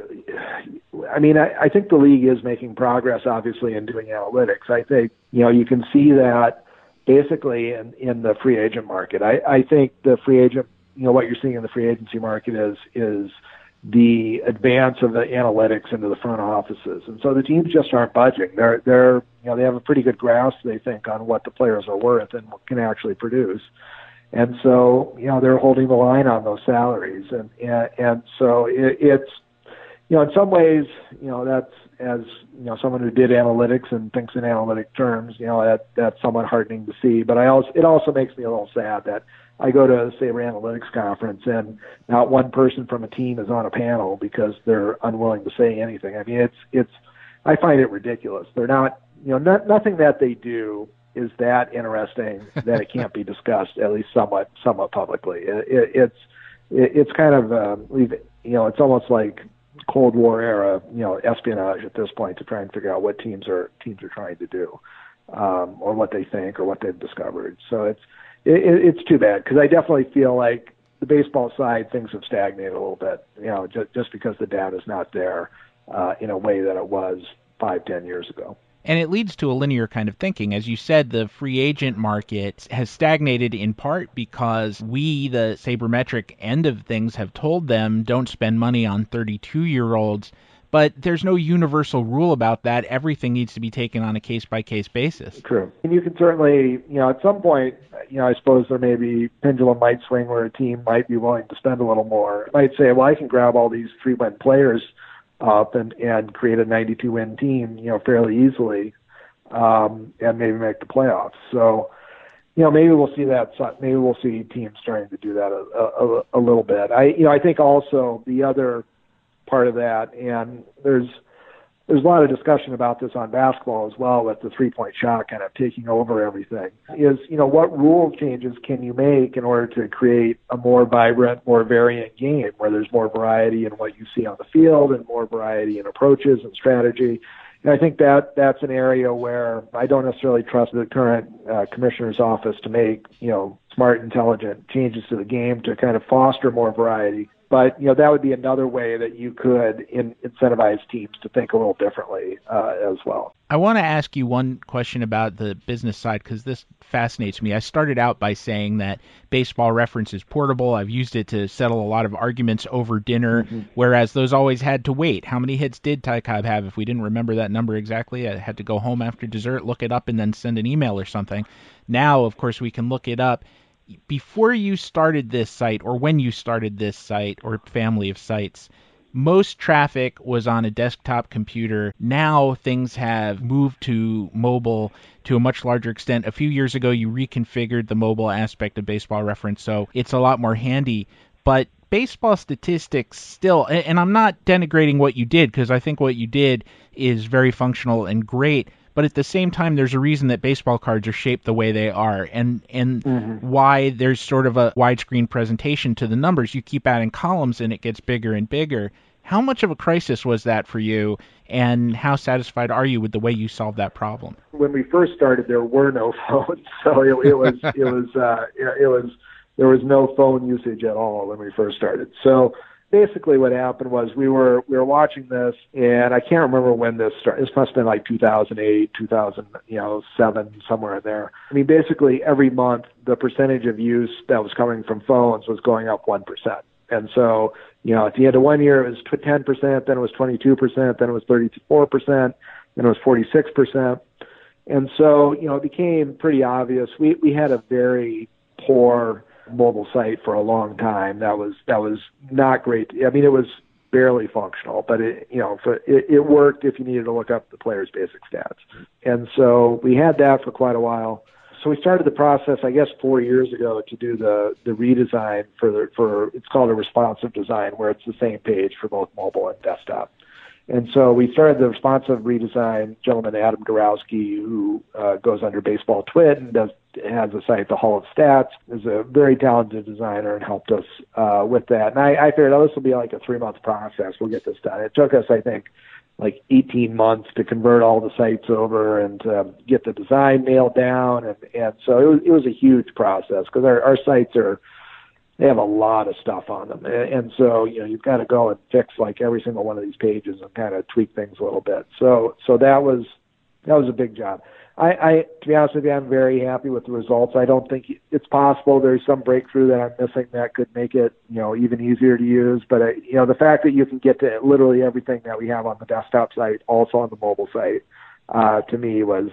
I think the league is making progress, obviously, in doing analytics. I think you can see that basically in the free agent market. I think the free agent, what you're seeing in the free agency market is the advance of the analytics into the front offices, and so the teams just aren't budging. They have a pretty good grasp, they think, on what the players are worth and what can actually produce, and so they're holding the line on those salaries, and so it's in some ways that's, as someone who did analytics and thinks in analytic terms, that's somewhat heartening to see. But it also makes me a little sad that I go to a Sabre Analytics conference and not one person from a team is on a panel because they're unwilling to say anything. I find it ridiculous. They're not, nothing that they do is that interesting that it can't be discussed, at least somewhat publicly. It's kind of, it's almost like Cold War era, espionage at this point to try and figure out what teams are trying to do, or what they think or what they've discovered. So it's too bad, because I definitely feel like the baseball side, things have stagnated a little bit, just because the data is not there in a way that it was 5-10 years ago. And it leads to a linear kind of thinking. As you said, the free agent market has stagnated in part because we, the sabermetric end of things, have told them don't spend money on 32-year-olds. But there's no universal rule about that. Everything needs to be taken on a case-by-case basis. True. And you can certainly, at some point, I suppose there may be pendulum might swing where a team might be willing to spend a little more. Might say, well, I can grab all these 3-win players up and create a 92-win team, fairly easily, and maybe make the playoffs. So, maybe we'll see that. Maybe we'll see teams starting to do that a little bit. I think also the other part of that, and there's a lot of discussion about this on basketball as well, with the 3-point shot kind of taking over everything, is, what rule changes can you make in order to create a more vibrant, more variant game where there's more variety in what you see on the field and more variety in approaches and strategy. And I think that's an area where I don't necessarily trust the current commissioner's office to make, smart, intelligent changes to the game to kind of foster more variety. But, that would be another way that you could incentivize teams to think a little differently as well. I want to ask you one question about the business side, because this fascinates me. I started out by saying that Baseball Reference is portable. I've used it to settle a lot of arguments over dinner, whereas those always had to wait. How many hits did Ty Cobb have? If we didn't remember that number exactly, I had to go home after dessert, look it up, and then send an email or something. Now, of course, we can look it up. Before you started this site, or when you started this site or family of sites, most traffic was on a desktop computer. Now things have moved to mobile to a much larger extent. A few years ago, you reconfigured the mobile aspect of Baseball Reference, so it's a lot more handy. But baseball statistics still, and I'm not denigrating what you did, because I think what you did is very functional and great, but at the same time, there's a reason that baseball cards are shaped the way they are, and why there's sort of a widescreen presentation to the numbers. You keep adding columns, and it gets bigger and bigger. How much of a crisis was that for you, and how satisfied are you with the way you solved that problem? When we first started, there were no phones, so there was no phone usage at all when we first started. So basically what happened was we were watching this, and I can't remember when this started. This must have been like 2008, 2007, somewhere in there. I mean, basically every month the percentage of use that was coming from phones was going up 1%. And so, at the end of one year it was 10%, then it was 22%, then it was 34%, then it was 46%. And so, it became pretty obvious. We had a very poor mobile site for a long time. That was not great. I mean, it was barely functional, but it worked if you needed to look up the player's basic stats. And so we had that for quite a while. So we started the process, I guess, 4 years ago to do the redesign for it's called a responsive design, where it's the same page for both mobile and desktop. And so we started the responsive redesign. Gentleman Adam Dorowski, who goes under Baseball Twit and has a site, the Hall of Stats, is a very talented designer and helped us with that. And I figured, this will be like a 3-month process. We'll get this done. It took us, I think, like 18 months to convert all the sites over and get the design nailed down. And so it was a huge process, because our sites they have a lot of stuff on them. And so, you've got to go and fix like every single one of these pages and kind of tweak things a little bit. So that was a big job. I to be honest with you, I'm very happy with the results. I don't think it's possible there's some breakthrough that I'm missing that could make it, even easier to use. But, the fact that you can get to literally everything that we have on the desktop site, also on the mobile site, to me was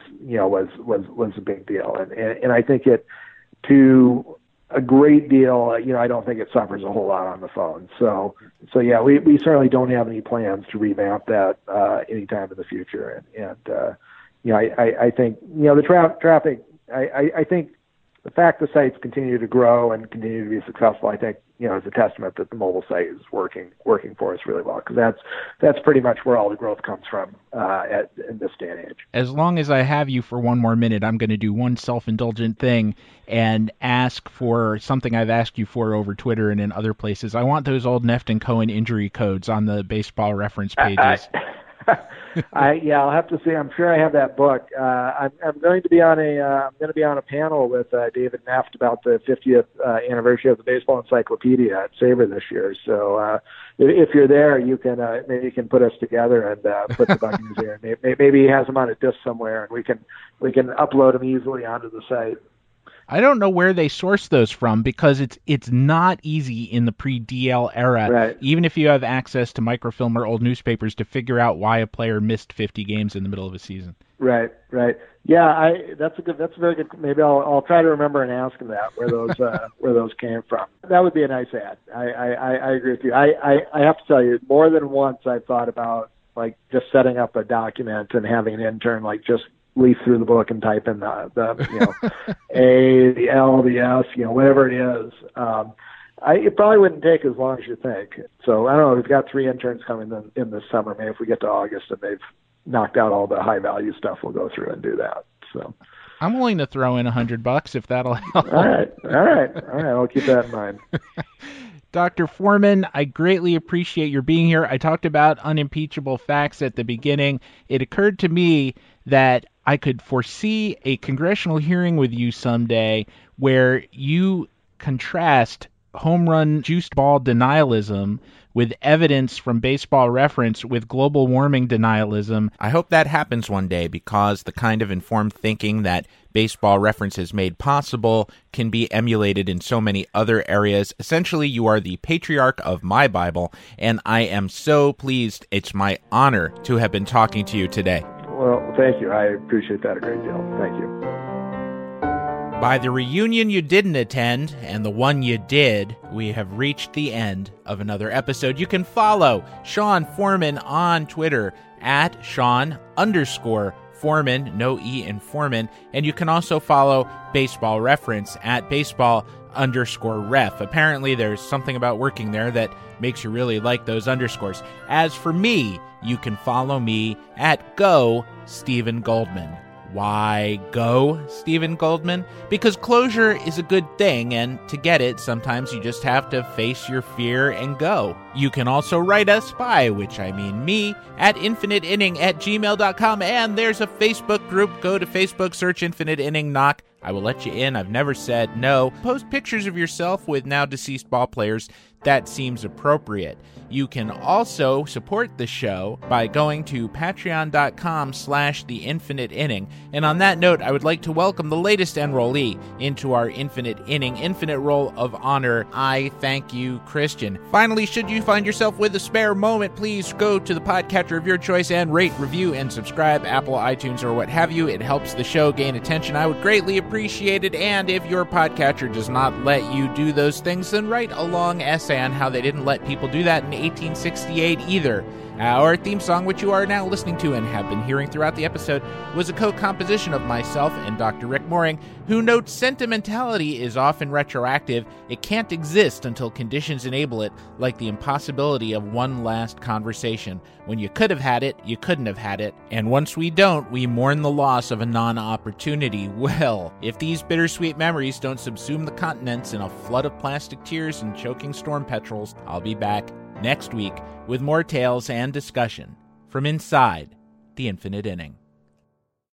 a big deal. And I think it, to a great deal, I don't think it suffers a whole lot on the phone. So yeah, we certainly don't have any plans to revamp that anytime in the future. And I think, the traffic, I think the fact the sites continue to grow and continue to be successful, I think, is a testament that the mobile site is working for us really well, because that's pretty much where all the growth comes from in this day and age. As long as I have you for one more minute, I'm going to do one self-indulgent thing and ask for something I've asked you for over Twitter and in other places. I want those old Neft and Cohen injury codes on the Baseball Reference pages. I'll have to see. I'm sure I have that book. I'm going to be on a panel with David Neft about the 50th anniversary of the Baseball Encyclopedia at Sabre this year. So if you're there, you can maybe you can put us together and put the Buccaneers here. Maybe he has them on a disc somewhere, and we can upload them easily onto the site. I don't know where they source those from, because it's not easy in the pre-DL era, right, even if you have access to microfilm or old newspapers, to figure out why a player missed 50 games in the middle of a season. Right. Yeah, that's a very good. Maybe I'll try to remember and ask him that where those came from. That would be a nice ad. I agree with you. I have to tell you, more than once I've thought about like just setting up a document and having an intern like just leaf through the book and type in the A, the L, the S, whatever it is. It probably wouldn't take as long as you think. So I don't know. We've got 3 interns coming in this summer. Maybe if we get to August and they've knocked out all the high value stuff, we'll go through and do that. So I'm willing to throw in $100 if that'll help. All right. I'll keep that in mind. Dr. Foreman, I greatly appreciate your being here. I talked about unimpeachable facts at the beginning. It occurred to me that I could foresee a congressional hearing with you someday where you contrast home run juiced ball denialism with evidence from Baseball Reference with global warming denialism. I hope that happens one day, because the kind of informed thinking that Baseball Reference has made possible can be emulated in so many other areas. Essentially, you are the patriarch of my Bible, and I am so pleased. It's my honor to have been talking to you today. Well, thank you. I appreciate that a great deal. Thank you. By the reunion you didn't attend and the one you did, we have reached the end of another episode. You can follow Sean Foreman on Twitter at Sean_Foreman, no E in Foreman. And you can also follow Baseball Reference at baseball_ref. Apparently there's something about working there that makes you really like those underscores. As for me, you can follow me at Go Stephen Goldman. Why go Stephen Goldman? Because closure is a good thing, and to get it, sometimes you just have to face your fear and go. You can also write us, by which I mean me, at infiniteinning@gmail.com, and there's a Facebook group. Go to Facebook, search Infinite Inning, knock. I will let you in. I've never said no. Post pictures of yourself with now deceased ball players. That seems appropriate. You can also support the show by going to patreon.com/theinfiniteinning. And on that note, I would like to welcome the latest enrollee into our Infinite Inning, Infinite Roll of Honor. I thank you, Christian. Finally, should you find yourself with a spare moment, please go to the podcatcher of your choice and rate, review, and subscribe, Apple, iTunes, or what have you. It helps the show gain attention. I would greatly appreciate it. And if your podcatcher does not let you do those things, then write a long essay on how they didn't let people do that in 1868 either. Our theme song, which you are now listening to and have been hearing throughout the episode, was a co-composition of myself and Dr. Rick Mooring, who notes sentimentality is often retroactive. It can't exist until conditions enable it, like the impossibility of one last conversation. When you could have had it, you couldn't have had it. And once we don't, we mourn the loss of a non-opportunity. Well, if these bittersweet memories don't subsume the continents in a flood of plastic tears and choking storm petrels, I'll be back next week with more tales and discussion from inside the Infinite Inning.